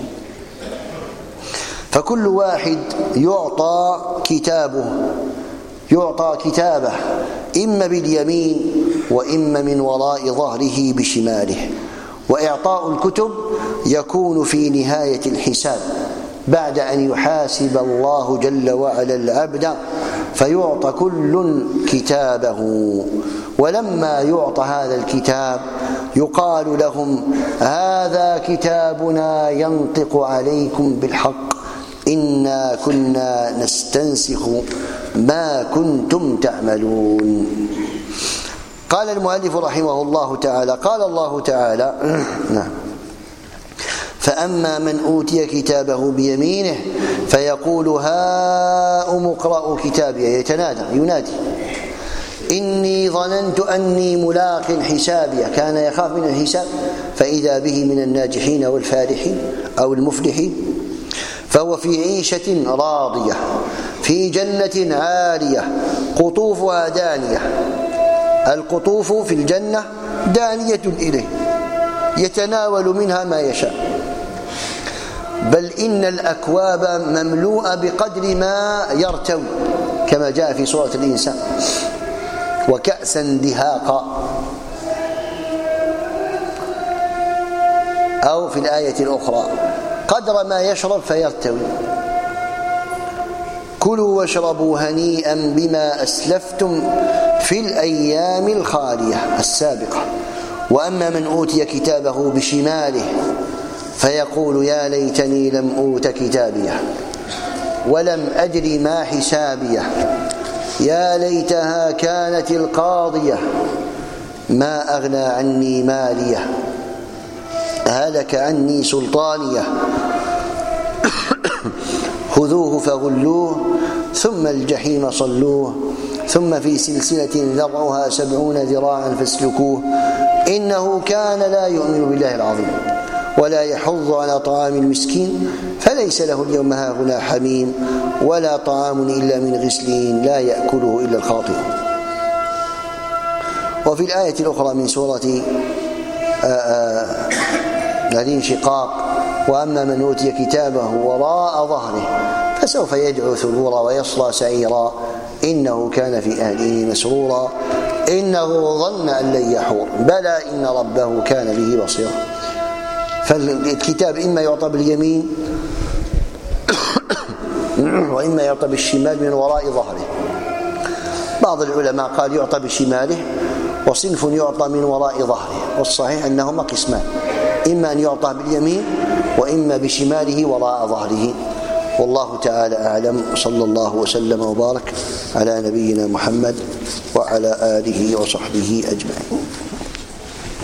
فكل واحد يعطى كتابه إما باليمين وإما من وراء ظهره بشماله. وإعطاء الكتب يكون في نهاية الحساب بعد أن يحاسب الله جل وعلا العبد فيعطى كل كتابه. ولما يعطى هذا الكتاب يقال لهم: هذا كتابنا ينطق عليكم بالحق إنا كنا نستنسخ ما كنتم تعملون. قال المؤلف رحمه الله تعالى: قال الله تعالى: نعم، فأما من أوتي كتابه بيمينه فيقول هاؤم اقرءوا كتابي، ينادي إني ظننت أني ملاق حسابي، كان يخاف من الحساب فإذا به من الناجحين والفالحين أو المفلحين. فهو في عيشة راضية في جنة عالية قطوفها دانية. القطوف في الجنة دانية إليه يتناول منها ما يشاء، بل إن الأكواب مملوءة بقدر ما يرتوي كما جاء في سورة الإنسان: وكأسا دهاقا. أو في الآية الأخرى: قدر ما يشرب فيرتوي. كلوا واشربوا هنيئا بما أسلفتم في الأيام الخالية السابقة. وأما من أوتي كتابه بشماله فيقول يا ليتني لم أوت كتابيه ولم أدري ما حسابيه يا ليتها كانت القاضية ما أغنى عني ماليه هلك عني سلطانيه خذوه فغلوه ثم الجحيم صلوه ثم في سلسلة ذرعها 70 ذراعا فاسلكوه إنه كان لا يؤمن بالله العظيم ولا يحض على طعام المسكين فليس له اليوم هاهنا حميم ولا طعام إلا من غسلين لا يأكله إلا الخاطئون. وفي الآية الأخرى من سورة الانشقاق: وأما من أوتي كتابه وراء ظهره فسوف يدعو ثبورا ويصلى سعيرا إنه كان في أهله مسرورا إنه ظن أن لن يحور بلى إن ربه كان به بصيرا. فالكتاب إما يعطى باليمين وإما يعطى بالشمال من وراء ظهره. بعض العلماء قال يعطى بشماله وصنف يعطى من وراء ظهره، والصحيح أنهما قسمان: إما أن يعطى باليمين وإما بشماله وراء ظهره. والله تعالى أعلم. صلى الله وسلم وبارك على نبينا محمد وعلى آله وصحبه أجمعين.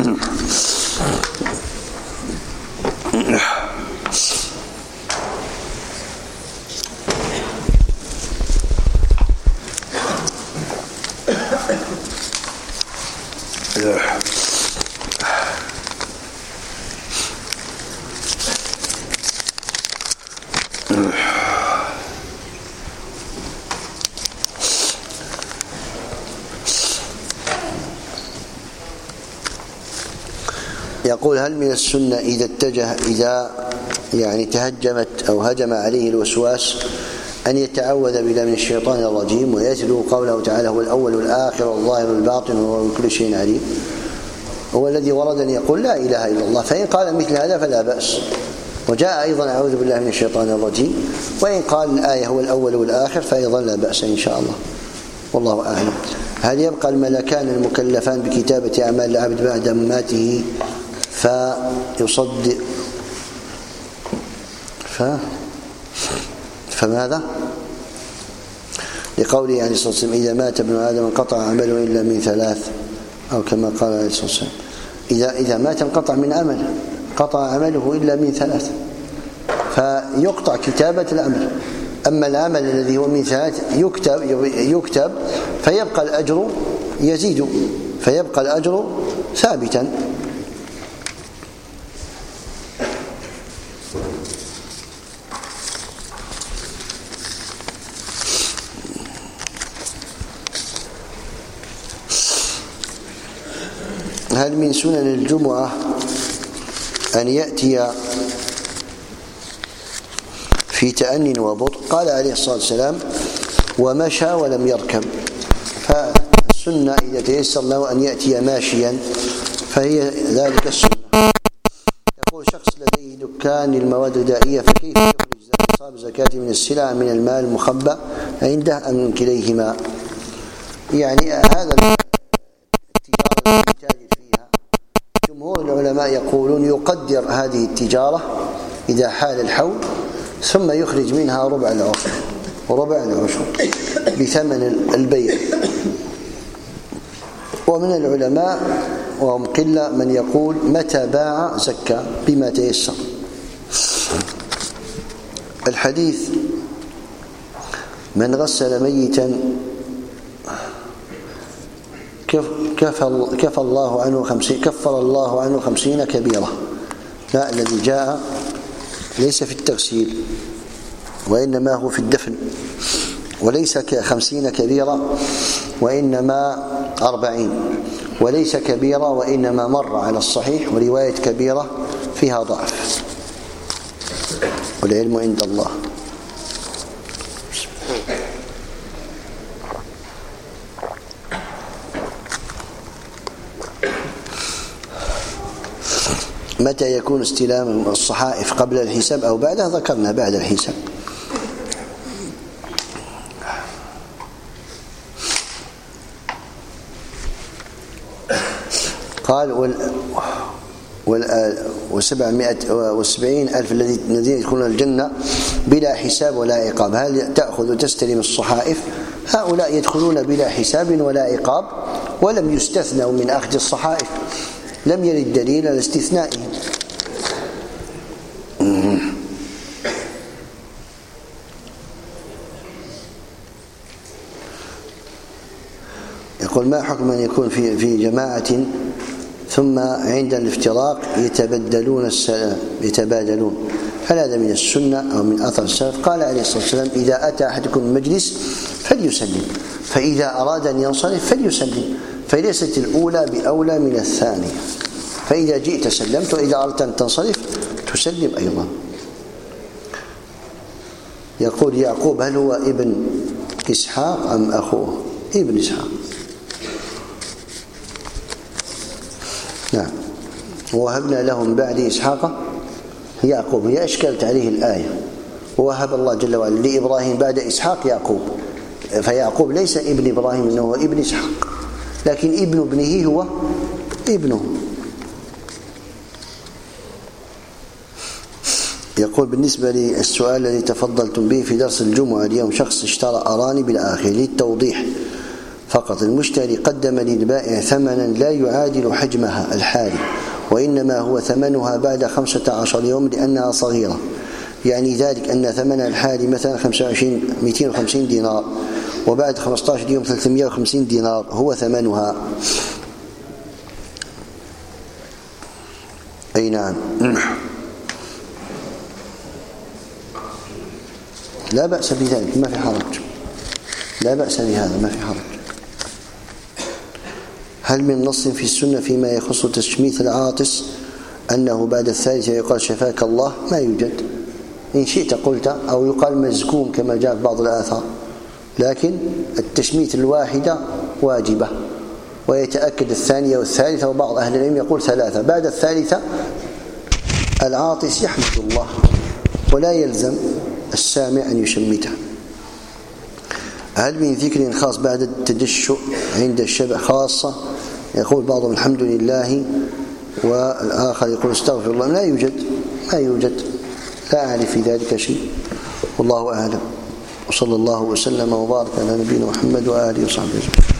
يقول: هل من السنة إذا يعني تهجمت أو هجم عليه الوسواس أن يتعوذ بالله من الشيطان الرجيم ويتلو قوله تعالى: هو الأول والآخر والظاهر والباطن وهو بكل شيء عليم؟ هو الذي ورد أن يقول لا إله إلا الله، فإن قال مثل هذا فلا بأس. وجاء أيضا: أعوذ بالله من الشيطان الرجيم. وإن قال الآية هو الأول والآخر فأيضا لا بأس إن شاء الله، والله أعلم. هل يبقى الملكان المكلفان بكتابة أعمال العبد بعد مماته فيصدق فماذا؟ لقوله عليه الصلاة والسلام: إذا مات ابن آدم انقطع عمله إلا من ثلاث، أو كما قال عليه الصلاة والسلام: إذا مات انقطع من عمله، قطع عمله إلا من ثلاث، فيقطع كتابة العمل. أما العمل الذي هو من ثلاث يكتب فيبقى الأجر يزيد، فيبقى الأجر ثابتا. هل من سنن الجمعة أن يأتي في تأن وبطء؟ قال عليه الصلاة والسلام: ومشى ولم يركب. فالسنة إذا تيسر له أن يأتي ماشيا فهي ذلك السنة. يقول: شخص لديه دكان للمواد الغذائية، فكيف يخرج نصاب زكاة من السلع من المال المخبأ عنده أم من كليهما؟ يعني هذا التجارة التي فيها جمهور العلماء يقولون يقدر هذه التجارة إذا حال الحول، ثم يخرج منها ربع العشر بثمن البيع. ومن العلماء وهم قلة من يقول متى باع زكى بما تيسر. الحديث: من غسل ميتا كفر الله عنه 50 كبيرة. لا، الذي جاء ليس في التغسيل وإنما هو في الدفن، وليس 50 كبيرة وإنما 40، وليس كبيرة وإنما مر على الصحيح، ورواية كبيرة فيها ضعف، والعلم عند الله. متى يكون استلام الصحائف؟ قبل الحساب أو بعده؟ ذكرنا بعد الحساب. قال: و770,000 الذين يدخلون الجنة بلا حساب ولا عقاب. هل تأخذ وتستلم الصحائف؟ هؤلاء يدخلون بلا حساب ولا عقاب، ولم يستثنوا من أخذ الصحائف، لم يرد دليل على استثنائهم. يقول: ما حكم أن يكون في جماعة ثم عند الافتراق يتبادلون؟ هل هذا من السنة أو من أثر السلف؟ قال عليه الصلاة والسلام: إذا أتى أحدكم المجلس فليسلم، فإذا أراد أن ينصرف فليسلم، فليست الأولى بأولى من الثانية. فإذا جئت سلمت، وإذا أردت أن تنصرف تسلم أيضا. يقول يعقوب: هل هو ابن إسحاق أم أخوه؟ ابن إسحاق. نعم. ووهبنا لهم بعد إسحاق يعقوب. هي أشكلت عليه الآية: ووهب الله جل وعلا لإبراهيم بعد إسحاق يعقوب. فيعقوب ليس ابن إبراهيم، إنه هو ابن إسحاق، لكن ابن ابنه هو ابنه. يقول: بالنسبة للسؤال الذي تفضلتم به في درس الجمعة اليوم، شخص اشترى أرانب بالآخر للتوضيح فقط. المشتري قدم للبائع ثمنا لا يعادل حجمها الحالي، وإنما هو ثمنها بعد 15 يوم لأنها صغيرة، يعني ذلك أن ثمنها الحالي مثلا 250 دينار، وبعد 15 يوم 350 دينار هو ثمنها. أي نعم. لا بأس بذلك، ما في حرج، لا بأس بهذا، ما في حرج. هل من نص في السنة فيما يخص تشميت العاطس أنه بعد الثالثة يقال شفاك الله؟ ما يوجد. إن شئت قلت، أو يقال مزكوم كما جاء في بعض الآثار، لكن التشميت الواحدة واجبة، ويتأكد الثانية والثالثة، وبعض أهل العلم يقول ثلاثة. بعد الثالثة العاطس يحمد الله، ولا يلزم السامع أن يشمته. هل من ذكر خاص بعد التدشؤ عند الشبع خاصة؟ يقول بعضهم الحمد لله، والآخر يقول استغفر الله. لا يوجد، ما يوجد، لا أعرف في ذلك شيء، والله أعلم. وصلى الله وسلم وبارك على نبينا محمد وآله وصحبه أجمعين.